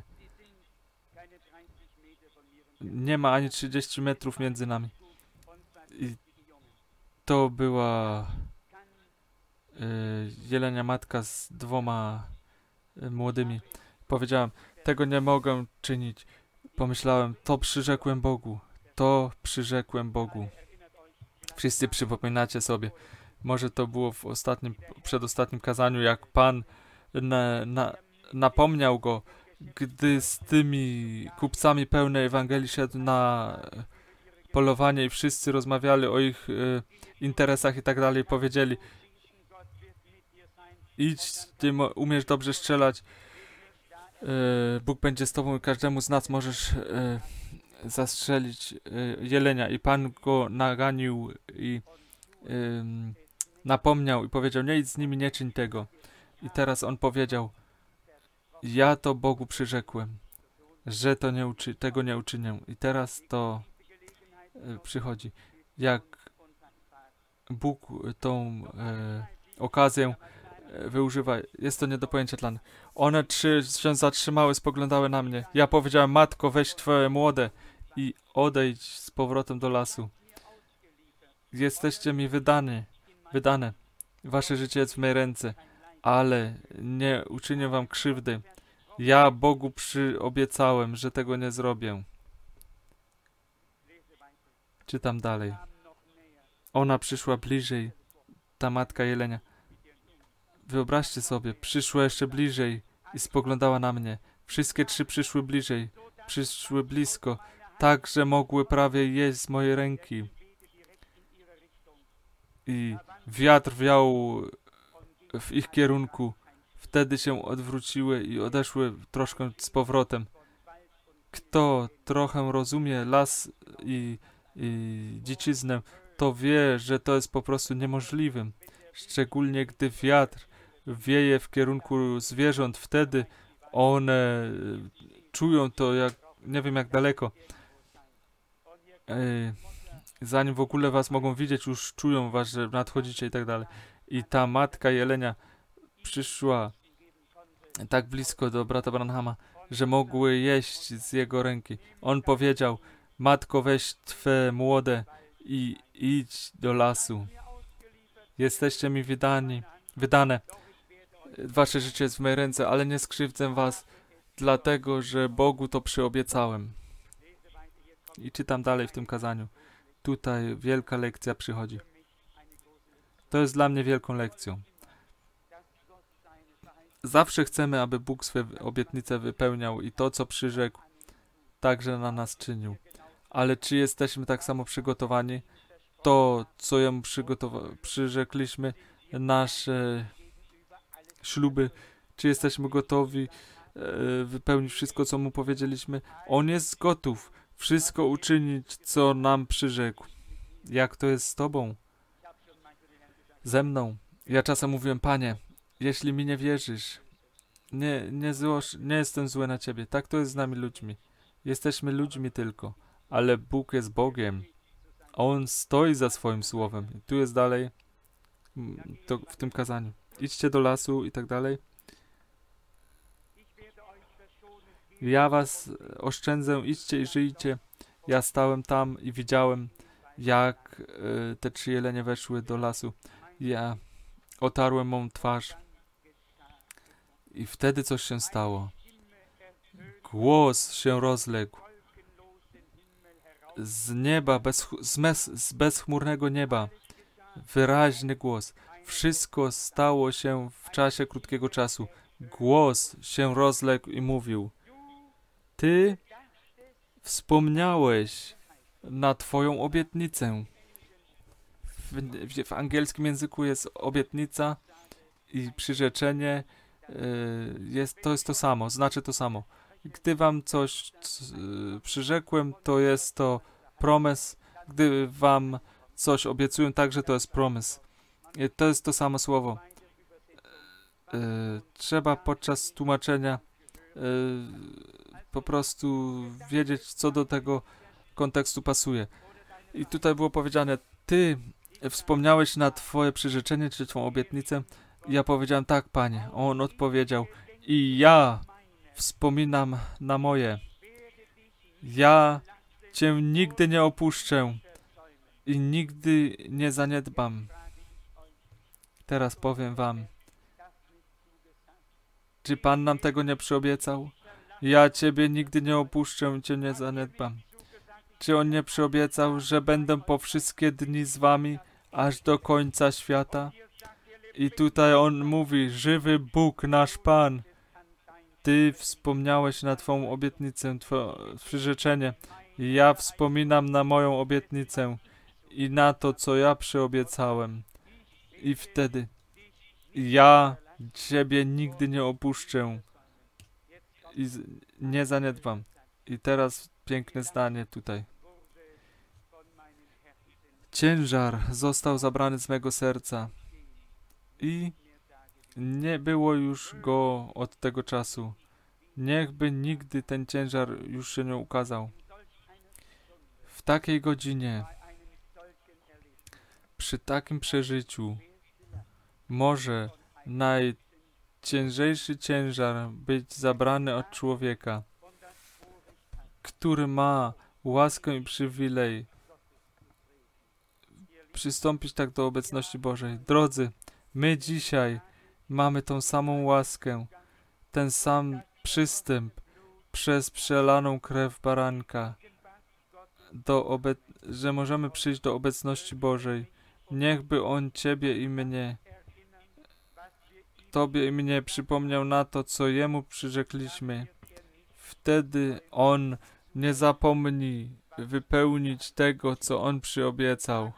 Nie ma ani trzydzieści metrów między nami. I to była y, jelenia matka z dwoma y, młodymi. Powiedziałem, tego nie mogę czynić. Pomyślałem, to przyrzekłem Bogu. To przyrzekłem Bogu. Wszyscy przypominacie sobie. Może to było w ostatnim, przedostatnim kazaniu, jak Pan na, na, napomniał go, gdy z tymi kupcami pełnej Ewangelii szedł na polowanie i wszyscy rozmawiali o ich y, interesach i tak dalej. Powiedzieli, idź, ty umiesz dobrze strzelać, y, Bóg będzie z tobą i każdemu z nas możesz y, zastrzelić y, jelenia. I Pan go naganił i y, napomniał i powiedział, nie idź z nimi, nie czyń tego. I teraz on powiedział, ja to Bogu przyrzekłem, że to nie uczy, tego nie uczynię. I teraz to y, przychodzi. Jak Bóg tą y, okazję y, wyużywa, jest to nie do pojęcia dla mnie. One trzy się zatrzymały, spoglądały na mnie. Ja powiedziałem, matko, weź twoje młode i odejdź z powrotem do lasu. Jesteście mi wydane, wydane. Wasze życie jest w mojej ręce, ale nie uczynię wam krzywdy. Ja Bogu przyobiecałem, że tego nie zrobię. Czytam dalej. Ona przyszła bliżej, ta matka jelenia. Wyobraźcie sobie, przyszła jeszcze bliżej i spoglądała na mnie. Wszystkie trzy przyszły bliżej, przyszły blisko, tak, że mogły prawie jeść z mojej ręki. I wiatr wiał w ich kierunku. Wtedy się odwróciły i odeszły troszkę z powrotem. Kto trochę rozumie las i, i dzieciznę, to wie, że to jest po prostu niemożliwym. Szczególnie gdy wiatr wieje w kierunku zwierząt, wtedy one czują to jak, nie wiem jak daleko. Ej, zanim w ogóle was mogą widzieć, już czują was, że nadchodzicie i tak dalej. I ta matka jelenia przyszła tak blisko do brata Branhama, że mogły jeść z jego ręki. On powiedział, matko, weź twe młode i idź do lasu. Jesteście mi wydani, wydane. Wasze życie jest w mojej ręce, ale nie skrzywdzę was, dlatego, że Bogu to przyobiecałem. I czytam dalej w tym kazaniu. Tutaj wielka lekcja przychodzi. To jest dla mnie wielką lekcją. Zawsze chcemy, aby Bóg swe obietnice wypełniał i to, co przyrzekł, także na nas czynił. Ale czy jesteśmy tak samo przygotowani? To, co Jemu przyrzekliśmy, nasze śluby, czy jesteśmy gotowi e, wypełnić wszystko, co Mu powiedzieliśmy? On jest gotów wszystko uczynić, co nam przyrzekł. Jak to jest z Tobą? Ze mną. Ja czasem mówiłem, Panie, jeśli mi nie wierzysz, nie, nie, złoż, nie jestem zły na Ciebie. Tak to jest z nami ludźmi. Jesteśmy ludźmi tylko, ale Bóg jest Bogiem. On stoi za swoim słowem. I tu jest dalej to w tym kazaniu. Idźcie do lasu i tak dalej. Ja was oszczędzę, idźcie i żyjcie. Ja stałem tam i widziałem, jak y, te trzy jelenie weszły do lasu. Ja otarłem mą twarz I wtedy coś się stało. Głos się rozległ z nieba, bez, z, mes, z bezchmurnego nieba. Wyraźny głos. Wszystko stało się w czasie krótkiego czasu. Głos się rozległ i mówił: Ty wspomniałeś na Twoją obietnicę. W, w, w angielskim języku jest obietnica i przyrzeczenie. Jest, to jest to samo, znaczy to samo. Gdy wam coś y, przyrzekłem, to jest to promes. Gdy wam coś obiecuję, także to jest promise. I to jest to samo słowo. Y, trzeba podczas tłumaczenia y, po prostu wiedzieć, co do tego kontekstu pasuje. I tutaj było powiedziane: Ty wspomniałeś na Twoje przyrzeczenie, czy Twą obietnicę. I ja powiedziałem: tak, Panie. On odpowiedział: i ja wspominam na moje. Ja Cię nigdy nie opuszczę i nigdy nie zaniedbam. Teraz powiem wam, czy Pan nam tego nie przyobiecał? Ja Ciebie nigdy nie opuszczę i Cię nie zaniedbam. Czy On nie przyobiecał, że będę po wszystkie dni z wami, aż do końca świata? I tutaj On mówi: żywy Bóg, nasz Pan, Ty wspomniałeś na Twą obietnicę, Twoje przyrzeczenie. I ja wspominam na moją obietnicę i na to, co ja przyobiecałem. I wtedy ja Ciebie nigdy nie opuszczę i z- nie zaniedbam. I teraz piękne zdanie tutaj. Ciężar został zabrany z mego serca i nie było już go od tego czasu. Niechby nigdy ten ciężar już się nie ukazał. W takiej godzinie, przy takim przeżyciu, może najciężejszy ciężar być zabrany od człowieka, który ma łaskę i przywilej przystąpić tak do obecności Bożej. Drodzy, my dzisiaj mamy tą samą łaskę, ten sam przystęp przez przelaną krew baranka, do obe- że możemy przyjść do obecności Bożej. Niechby On Ciebie i mnie, Tobie i mnie przypomniał na to, co Jemu przyrzekliśmy. Wtedy On nie zapomni wypełnić tego, co On przyobiecał.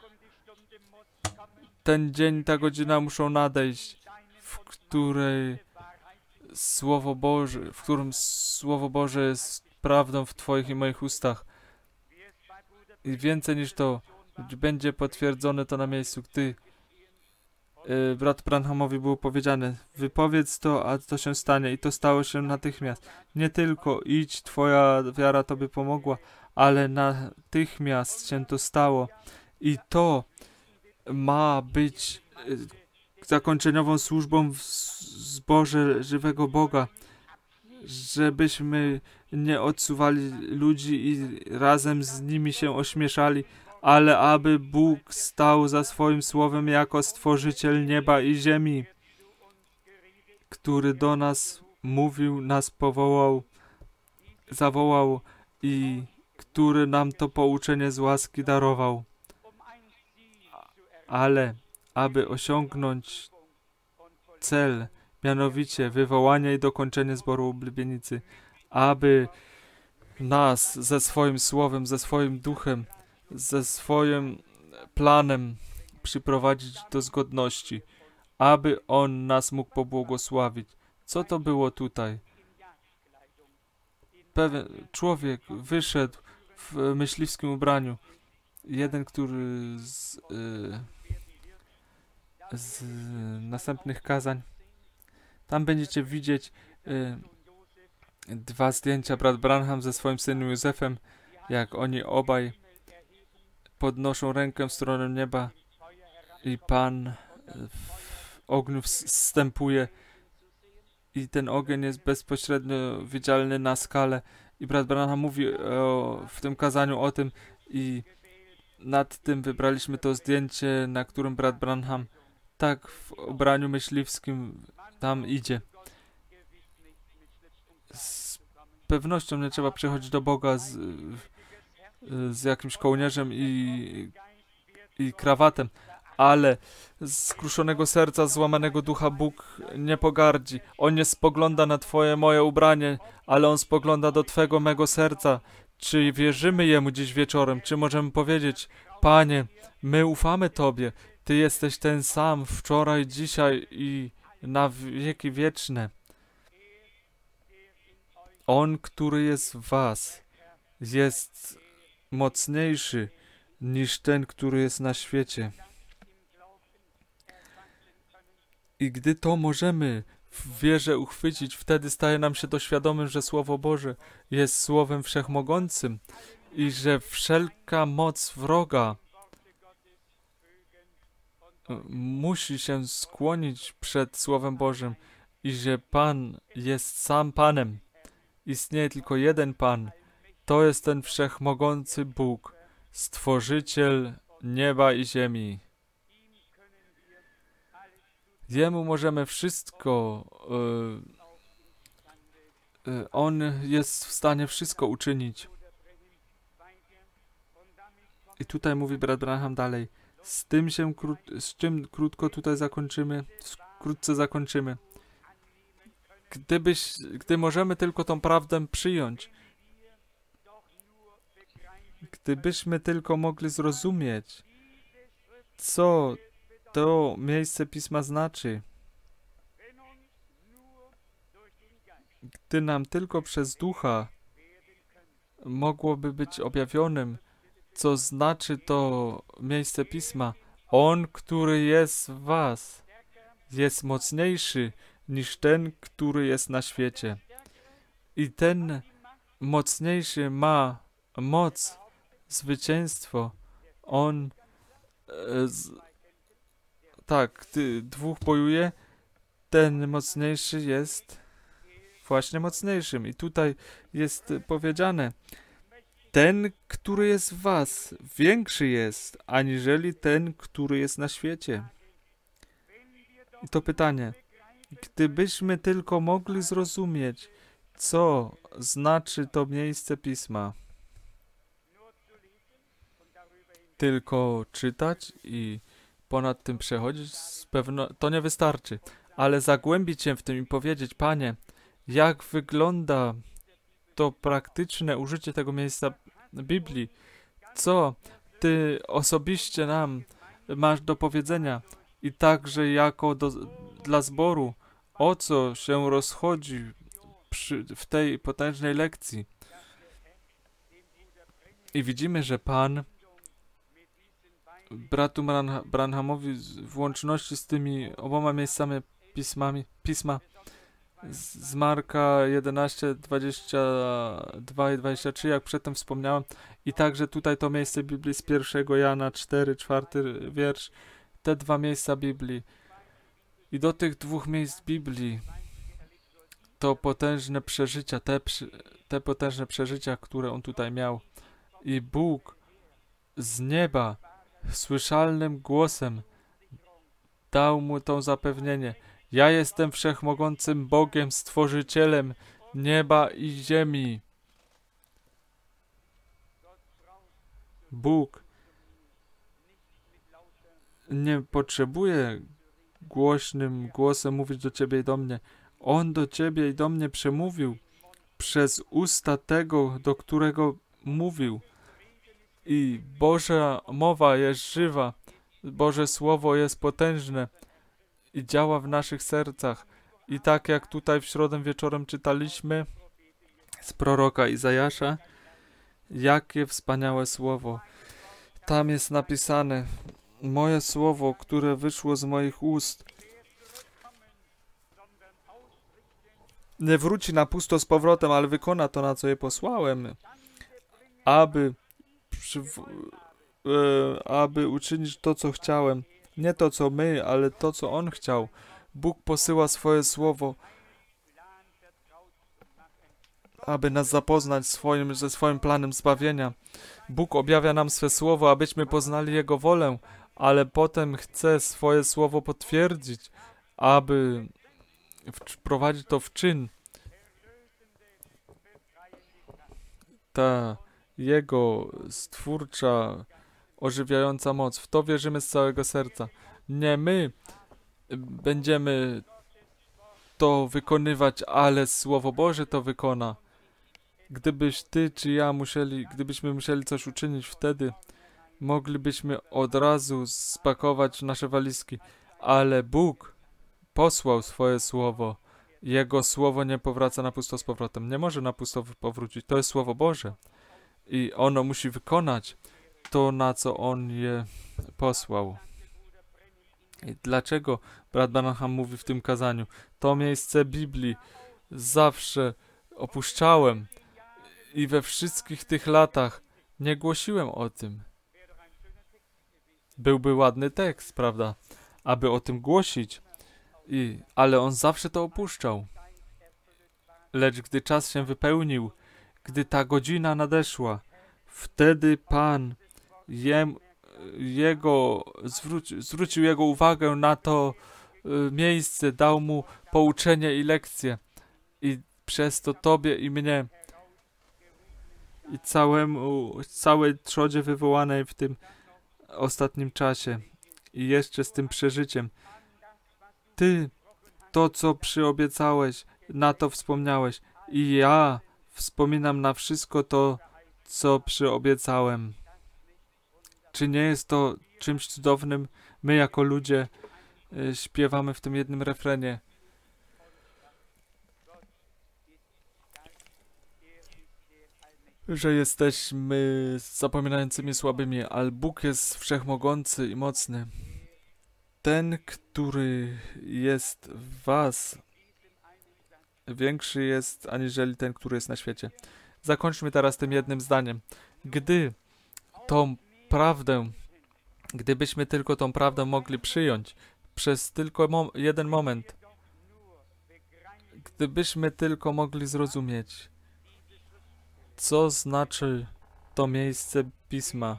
Ten dzień, ta godzina muszą nadejść, w której Słowo Boże, w którym Słowo Boże jest prawdą w Twoich i moich ustach. I więcej niż to, będzie potwierdzone to na miejscu, gdy yy, brat Branhamowi było powiedziane: wypowiedz to, a to się stanie. I to stało się natychmiast. Nie tylko idź, Twoja wiara Tobie pomogła, ale natychmiast się to stało. I to ma być yy, zakończeniową służbą w zborze żywego Boga, żebyśmy nie odsuwali ludzi i razem z nimi się ośmieszali, ale aby Bóg stał za swoim słowem jako Stworzyciel nieba i ziemi, który do nas mówił, nas powołał, zawołał i który nam to pouczenie z łaski darował. Ale aby osiągnąć cel, mianowicie wywołanie i dokończenie zboru oblubienicy, aby nas ze swoim słowem, ze swoim duchem, ze swoim planem przyprowadzić do zgodności, aby On nas mógł pobłogosławić. Co to było tutaj? Pewien człowiek wyszedł w myśliwskim ubraniu. Jeden, który z, y, z następnych kazań. Tam będziecie widzieć y, dwa zdjęcia, brat Branham ze swoim synem Józefem, jak oni obaj podnoszą rękę w stronę nieba i Pan w ogniu wstępuje i ten ogień jest bezpośrednio widzialny na skale i brat Branham mówi o, w tym kazaniu o tym i nad tym wybraliśmy to zdjęcie, na którym brat Branham tak w ubraniu myśliwskim tam idzie. pewnością nie trzeba przychodzić do Boga z, z jakimś kołnierzem i, i krawatem, ale z skruszonego serca, złamanego ducha Bóg nie pogardzi. On nie spogląda na twoje, moje ubranie, ale On spogląda do twego, mego serca. Czy wierzymy Jemu dziś wieczorem? Czy możemy powiedzieć: Panie, my ufamy Tobie. Ty jesteś ten sam wczoraj, dzisiaj i na wieki wieczne. On, który jest w was, jest mocniejszy niż ten, który jest na świecie. I gdy to możemy w wierze uchwycić, wtedy staje nam się to świadomym, że Słowo Boże jest Słowem Wszechmogącym i że wszelka moc wroga musi się skłonić przed Słowem Bożym i że Pan jest sam Panem. Istnieje tylko jeden Pan. To jest ten Wszechmogący Bóg, Stworzyciel nieba i ziemi. Jemu możemy wszystko, yy, yy, On jest w stanie wszystko uczynić. I tutaj mówi brat Branham dalej, z tym się, krót, z czym krótko tutaj zakończymy, wkrótce zakończymy. Gdybyś, gdy możemy tylko tą prawdę przyjąć, gdybyśmy tylko mogli zrozumieć, co to miejsce Pisma znaczy, gdy nam tylko przez Ducha mogłoby być objawionym, co znaczy to miejsce Pisma. On, który jest w was, jest mocniejszy niż ten, który jest na świecie. I ten mocniejszy ma moc, zwycięstwo. On e, z, tak, gdy dwóch bojuje, ten mocniejszy jest właśnie mocniejszym. I tutaj jest powiedziane, ten, który jest w was, większy jest, aniżeli ten, który jest na świecie. I to pytanie, gdybyśmy tylko mogli zrozumieć, co znaczy to miejsce Pisma, tylko czytać i ponad tym przechodzić, z pewno to nie wystarczy, ale zagłębić się w tym i powiedzieć, Panie, jak wygląda to praktyczne użycie tego miejsca Biblii, co Ty osobiście nam masz do powiedzenia i także jako do, dla zboru, o co się rozchodzi przy, w tej potężnej lekcji. I widzimy, że Pan bratu Branhamowi w łączności z tymi oboma miejscami pismami, pisma z Marka jedenaście, dwadzieścia dwa i dwadzieścia trzy, jak przedtem wspomniałem, i także tutaj to miejsce Biblii z pierwszego Jana cztery, czwarty wiersz, te dwa miejsca Biblii. I do tych dwóch miejsc Biblii to potężne przeżycia, te, te potężne przeżycia, które on tutaj miał. I Bóg z nieba słyszalnym głosem dał mu to zapewnienie. Ja jestem wszechmogącym Bogiem, Stworzycielem nieba i ziemi. Bóg nie potrzebuje głośnym głosem mówić do ciebie i do mnie. On do ciebie i do mnie przemówił przez usta tego, do którego mówił. I Boża mowa jest żywa, Boże Słowo jest potężne i działa w naszych sercach. I tak jak tutaj w środę wieczorem czytaliśmy z proroka Izajasza, jakie wspaniałe słowo. Tam jest napisane, moje słowo, które wyszło z moich ust, nie wróci na pusto z powrotem, ale wykona to, na co je posłałem, aby, przy, e, aby uczynić to, co chciałem. Nie to, co my, ale to, co On chciał. Bóg posyła swoje słowo, aby nas zapoznać swoim, ze swoim planem zbawienia. Bóg objawia nam swe słowo, abyśmy poznali Jego wolę, ale potem chce swoje słowo potwierdzić, aby wprowadzić to w czyn. ta Jego stwórcza, ożywiająca moc. W to wierzymy z całego serca. Nie my będziemy to wykonywać, ale Słowo Boże to wykona. Gdybyś ty czy ja musieli, gdybyśmy musieli coś uczynić wtedy, moglibyśmy od razu spakować nasze walizki, ale Bóg posłał swoje Słowo. Jego Słowo nie powraca na pusto z powrotem. Nie może na pusto powrócić. To jest Słowo Boże. I ono musi wykonać to, na co On je posłał. I dlaczego brat Branham mówi w tym kazaniu? To miejsce Biblii zawsze opuszczałem i we wszystkich tych latach nie głosiłem o tym. Byłby ładny tekst, prawda? Aby o tym głosić. I, ale on zawsze to opuszczał. Lecz gdy czas się wypełnił, gdy ta godzina nadeszła, wtedy Pan jem, jego, zwróci, zwrócił jego uwagę na to y, miejsce, dał mu pouczenie i lekcje. I przez to tobie i mnie i całemu, całej trzodzie wywołanej w tym ostatnim czasie i jeszcze z tym przeżyciem. Ty, to co przyobiecałeś, na to wspomniałeś i ja wspominam na wszystko to, co przyobiecałem. Czy nie jest to czymś cudownym? My jako ludzie y, śpiewamy w tym jednym refrenie. Że jesteśmy zapominającymi słabymi, ale Bóg jest wszechmogący i mocny. Ten, który jest w was, większy jest aniżeli ten, który jest na świecie. Zakończmy teraz tym jednym zdaniem. Gdy tą prawdę, gdybyśmy tylko tą prawdę mogli przyjąć przez tylko mom- jeden moment, gdybyśmy tylko mogli zrozumieć, co znaczy to miejsce Pisma.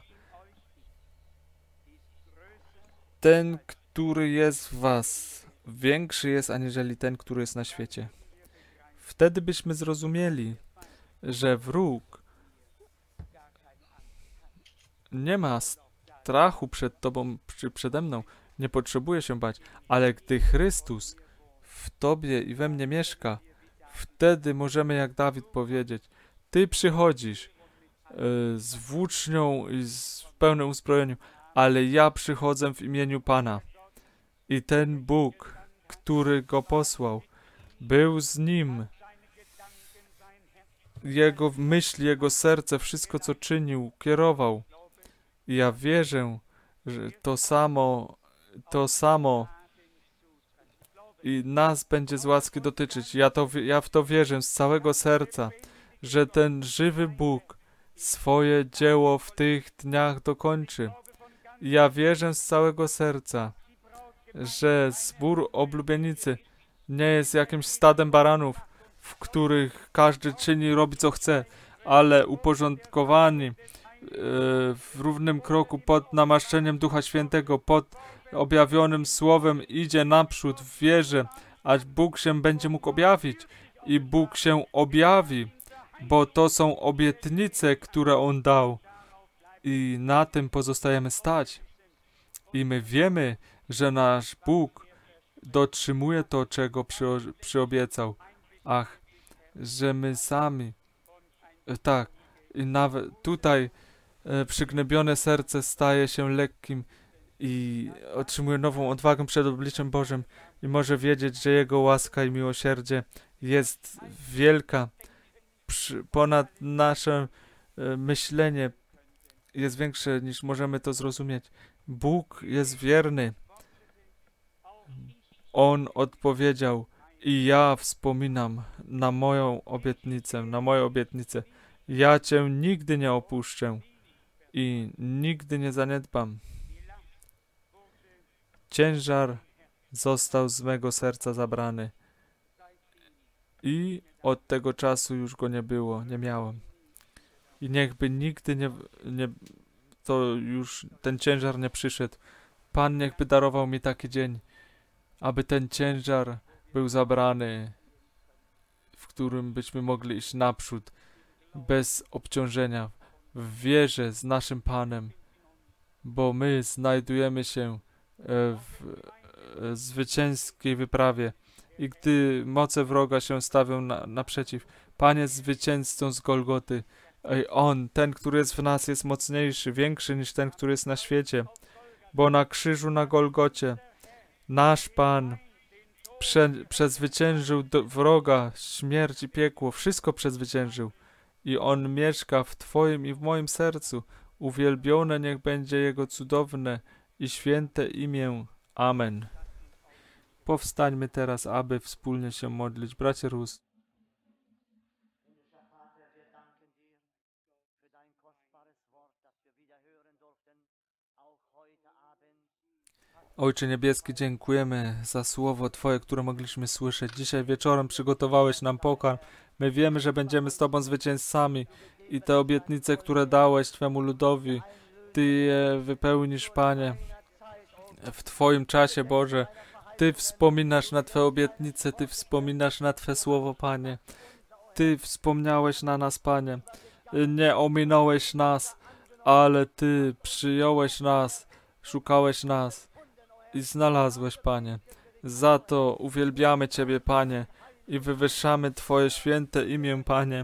Ten, który jest w was, większy jest aniżeli ten, który jest na świecie. Wtedy byśmy zrozumieli, że wróg nie ma strachu przed tobą czy przede mną, nie potrzebuje się bać, ale gdy Chrystus w tobie i we mnie mieszka, wtedy możemy jak Dawid powiedzieć: Ty przychodzisz y, z włócznią i z, w pełnym uzbrojeniu, ale ja przychodzę w imieniu Pana. I ten Bóg, który go posłał, był z nim. Jego myśli, jego serce, wszystko co czynił, kierował. I ja wierzę, że to samo, to samo i nas będzie z łaski dotyczyć. Ja, to, ja w to wierzę z całego serca, że ten żywy Bóg swoje dzieło w tych dniach dokończy. Ja wierzę z całego serca, że zbór oblubienicy nie jest jakimś stadem baranów, w których każdy czyni, robi co chce, ale uporządkowani yy, w równym kroku pod namaszczeniem Ducha Świętego, pod objawionym Słowem idzie naprzód w wierze, aż Bóg się będzie mógł objawić. I Bóg się objawi, bo to są obietnice, które On dał. I na tym pozostajemy stać. I my wiemy, że nasz Bóg dotrzymuje to, czego przy, przyobiecał. Ach, że my sami, tak, i nawet tutaj e, przygnębione serce staje się lekkim i otrzymuje nową odwagę przed obliczem Bożym i może wiedzieć, że Jego łaska i miłosierdzie jest wielka, przy, ponad nasze e, myślenie jest większe niż możemy to zrozumieć. Bóg jest wierny. On odpowiedział i ja wspominam na moją obietnicę, na moją obietnicę. Ja Cię nigdy nie opuszczę i nigdy nie zaniedbam. Ciężar został z mego serca zabrany i od tego czasu już go nie było, nie miałem. I niechby nigdy nie, nie to już ten ciężar nie przyszedł. Pan niechby darował mi taki dzień, aby ten ciężar był zabrany, w którym byśmy mogli iść naprzód bez obciążenia, w wierze z naszym Panem, bo my znajdujemy się w zwycięskiej wyprawie i gdy moce wroga się stawią na, naprzeciw, Pan jest zwycięzcą z Golgoty. Ej, On, ten, który jest w nas, jest mocniejszy, większy niż ten, który jest na świecie, bo na krzyżu na Golgocie nasz Pan prze, przezwyciężył do, wroga, śmierć i piekło, wszystko przezwyciężył i On mieszka w Twoim i w moim sercu. Uwielbione niech będzie Jego cudowne i święte imię. Amen. Powstańmy teraz, aby wspólnie się modlić. Bracie Rus. Ojcze Niebieski, dziękujemy za słowo Twoje, które mogliśmy słyszeć. Dzisiaj wieczorem przygotowałeś nam pokarm. My wiemy, że będziemy z Tobą zwycięzcami i te obietnice, które dałeś Twemu ludowi, Ty je wypełnisz, Panie, w Twoim czasie, Boże. Ty wspominasz na Twe obietnice, Ty wspominasz na Twe słowo, Panie. Ty wspomniałeś na nas, Panie. Nie ominąłeś nas, ale Ty przyjąłeś nas, szukałeś nas i znalazłeś, Panie. Za to uwielbiamy Ciebie, Panie, i wywyższamy Twoje święte imię, Panie.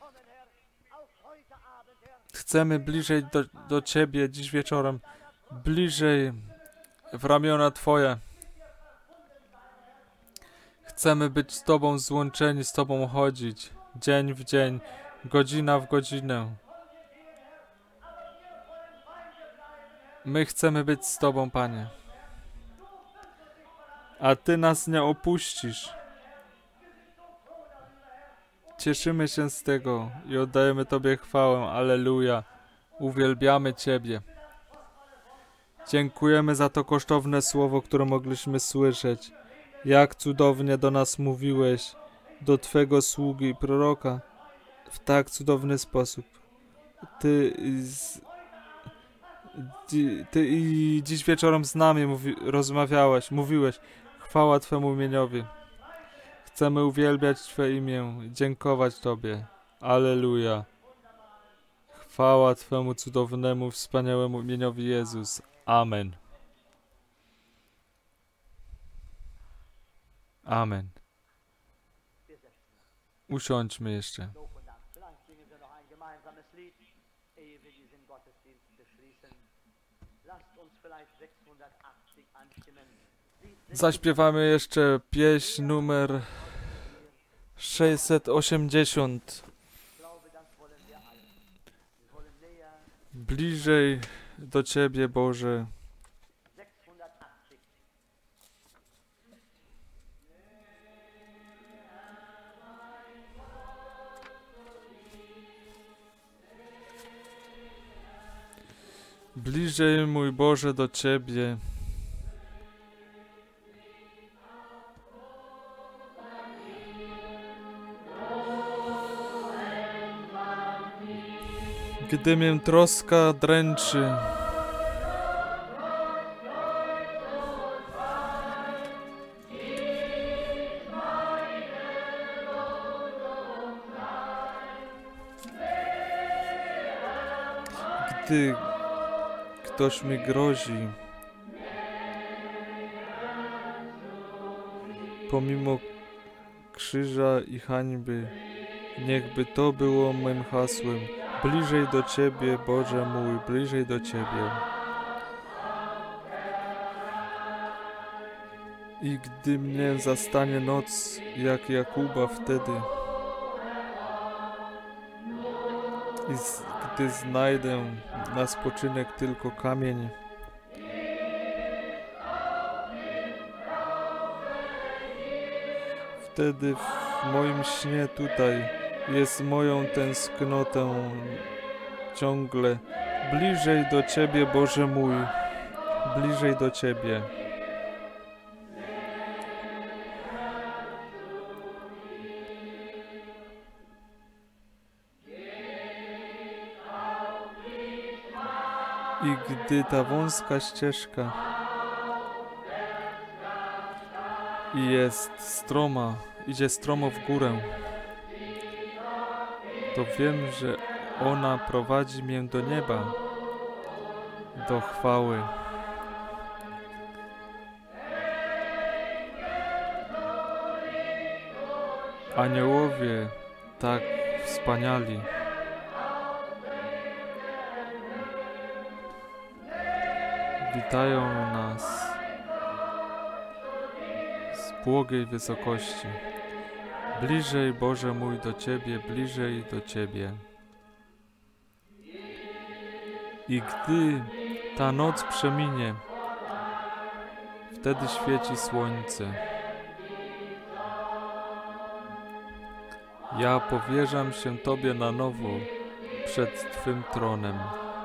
Chcemy bliżej do, do Ciebie dziś wieczorem, bliżej w ramiona Twoje. Chcemy być z Tobą złączeni, z Tobą chodzić, dzień w dzień, godzina w godzinę. My chcemy być z Tobą, Panie. A Ty nas nie opuścisz. Cieszymy się z tego i oddajemy Tobie chwałę. Alleluja. Uwielbiamy Ciebie. Dziękujemy za to kosztowne słowo, które mogliśmy słyszeć. Jak cudownie do nas mówiłeś, do Twego sługi proroka, w tak cudowny sposób. Ty, z, ty i dziś wieczorem z nami mówi, rozmawiałeś, mówiłeś. Chwała Twemu imieniowi. Chcemy uwielbiać Twe imię, dziękować Tobie. Alleluja. Chwała Twemu cudownemu, wspaniałemu imieniowi Jezus. Amen. Amen. Usiądźmy jeszcze. Zaśpiewamy jeszcze pieśń numer sześćset osiemdziesiąt. Bliżej do Ciebie, Boże. Bliżej, mój Boże, do Ciebie. Gdy mię troska dręczy, gdy ktoś mi grozi, pomimo krzyża i hańby, niechby to było moim hasłem. Bliżej do Ciebie, Boże mój, bliżej do Ciebie. I gdy mnie zastanie noc, jak Jakuba wtedy, i z, gdy znajdę na spoczynek tylko kamień, wtedy w moim śnie tutaj jest moją tęsknotę ciągle. Bliżej do Ciebie, Boże mój, bliżej do Ciebie. I gdy ta wąska ścieżka jest stroma, idzie stromo w górę, to wiem, że ona prowadzi mnie do nieba, do chwały. Aniołowie tak wspaniali. Witają nas z błogiej wysokości. Bliżej, Boże mój, do Ciebie, bliżej do Ciebie. I gdy ta noc przeminie, wtedy świeci słońce. Ja powierzam się Tobie na nowo przed Twym tronem.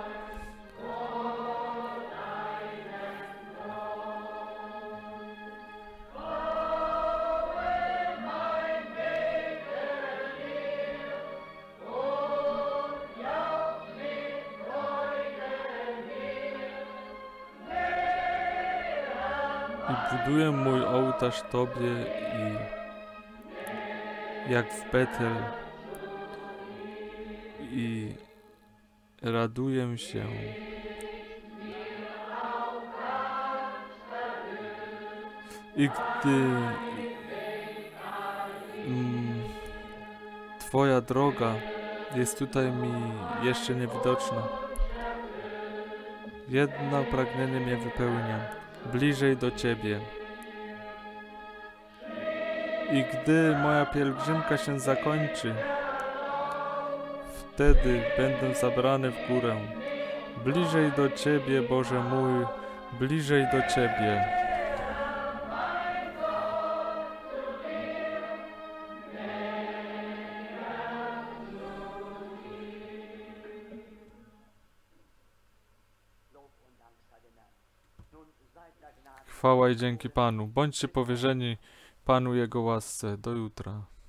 I buduję mój ołtarz Tobie i jak w Betel i raduję się. I gdy mm, Twoja droga jest tutaj mi jeszcze niewidoczna, jedno pragnienie mnie wypełnia, bliżej do Ciebie. I gdy moja pielgrzymka się zakończy, wtedy będę zabrany w górę. Bliżej do Ciebie, Boże mój, bliżej do Ciebie. Chwała i dzięki Panu. Bądźcie powierzeni Panu Jego łasce. Do jutra.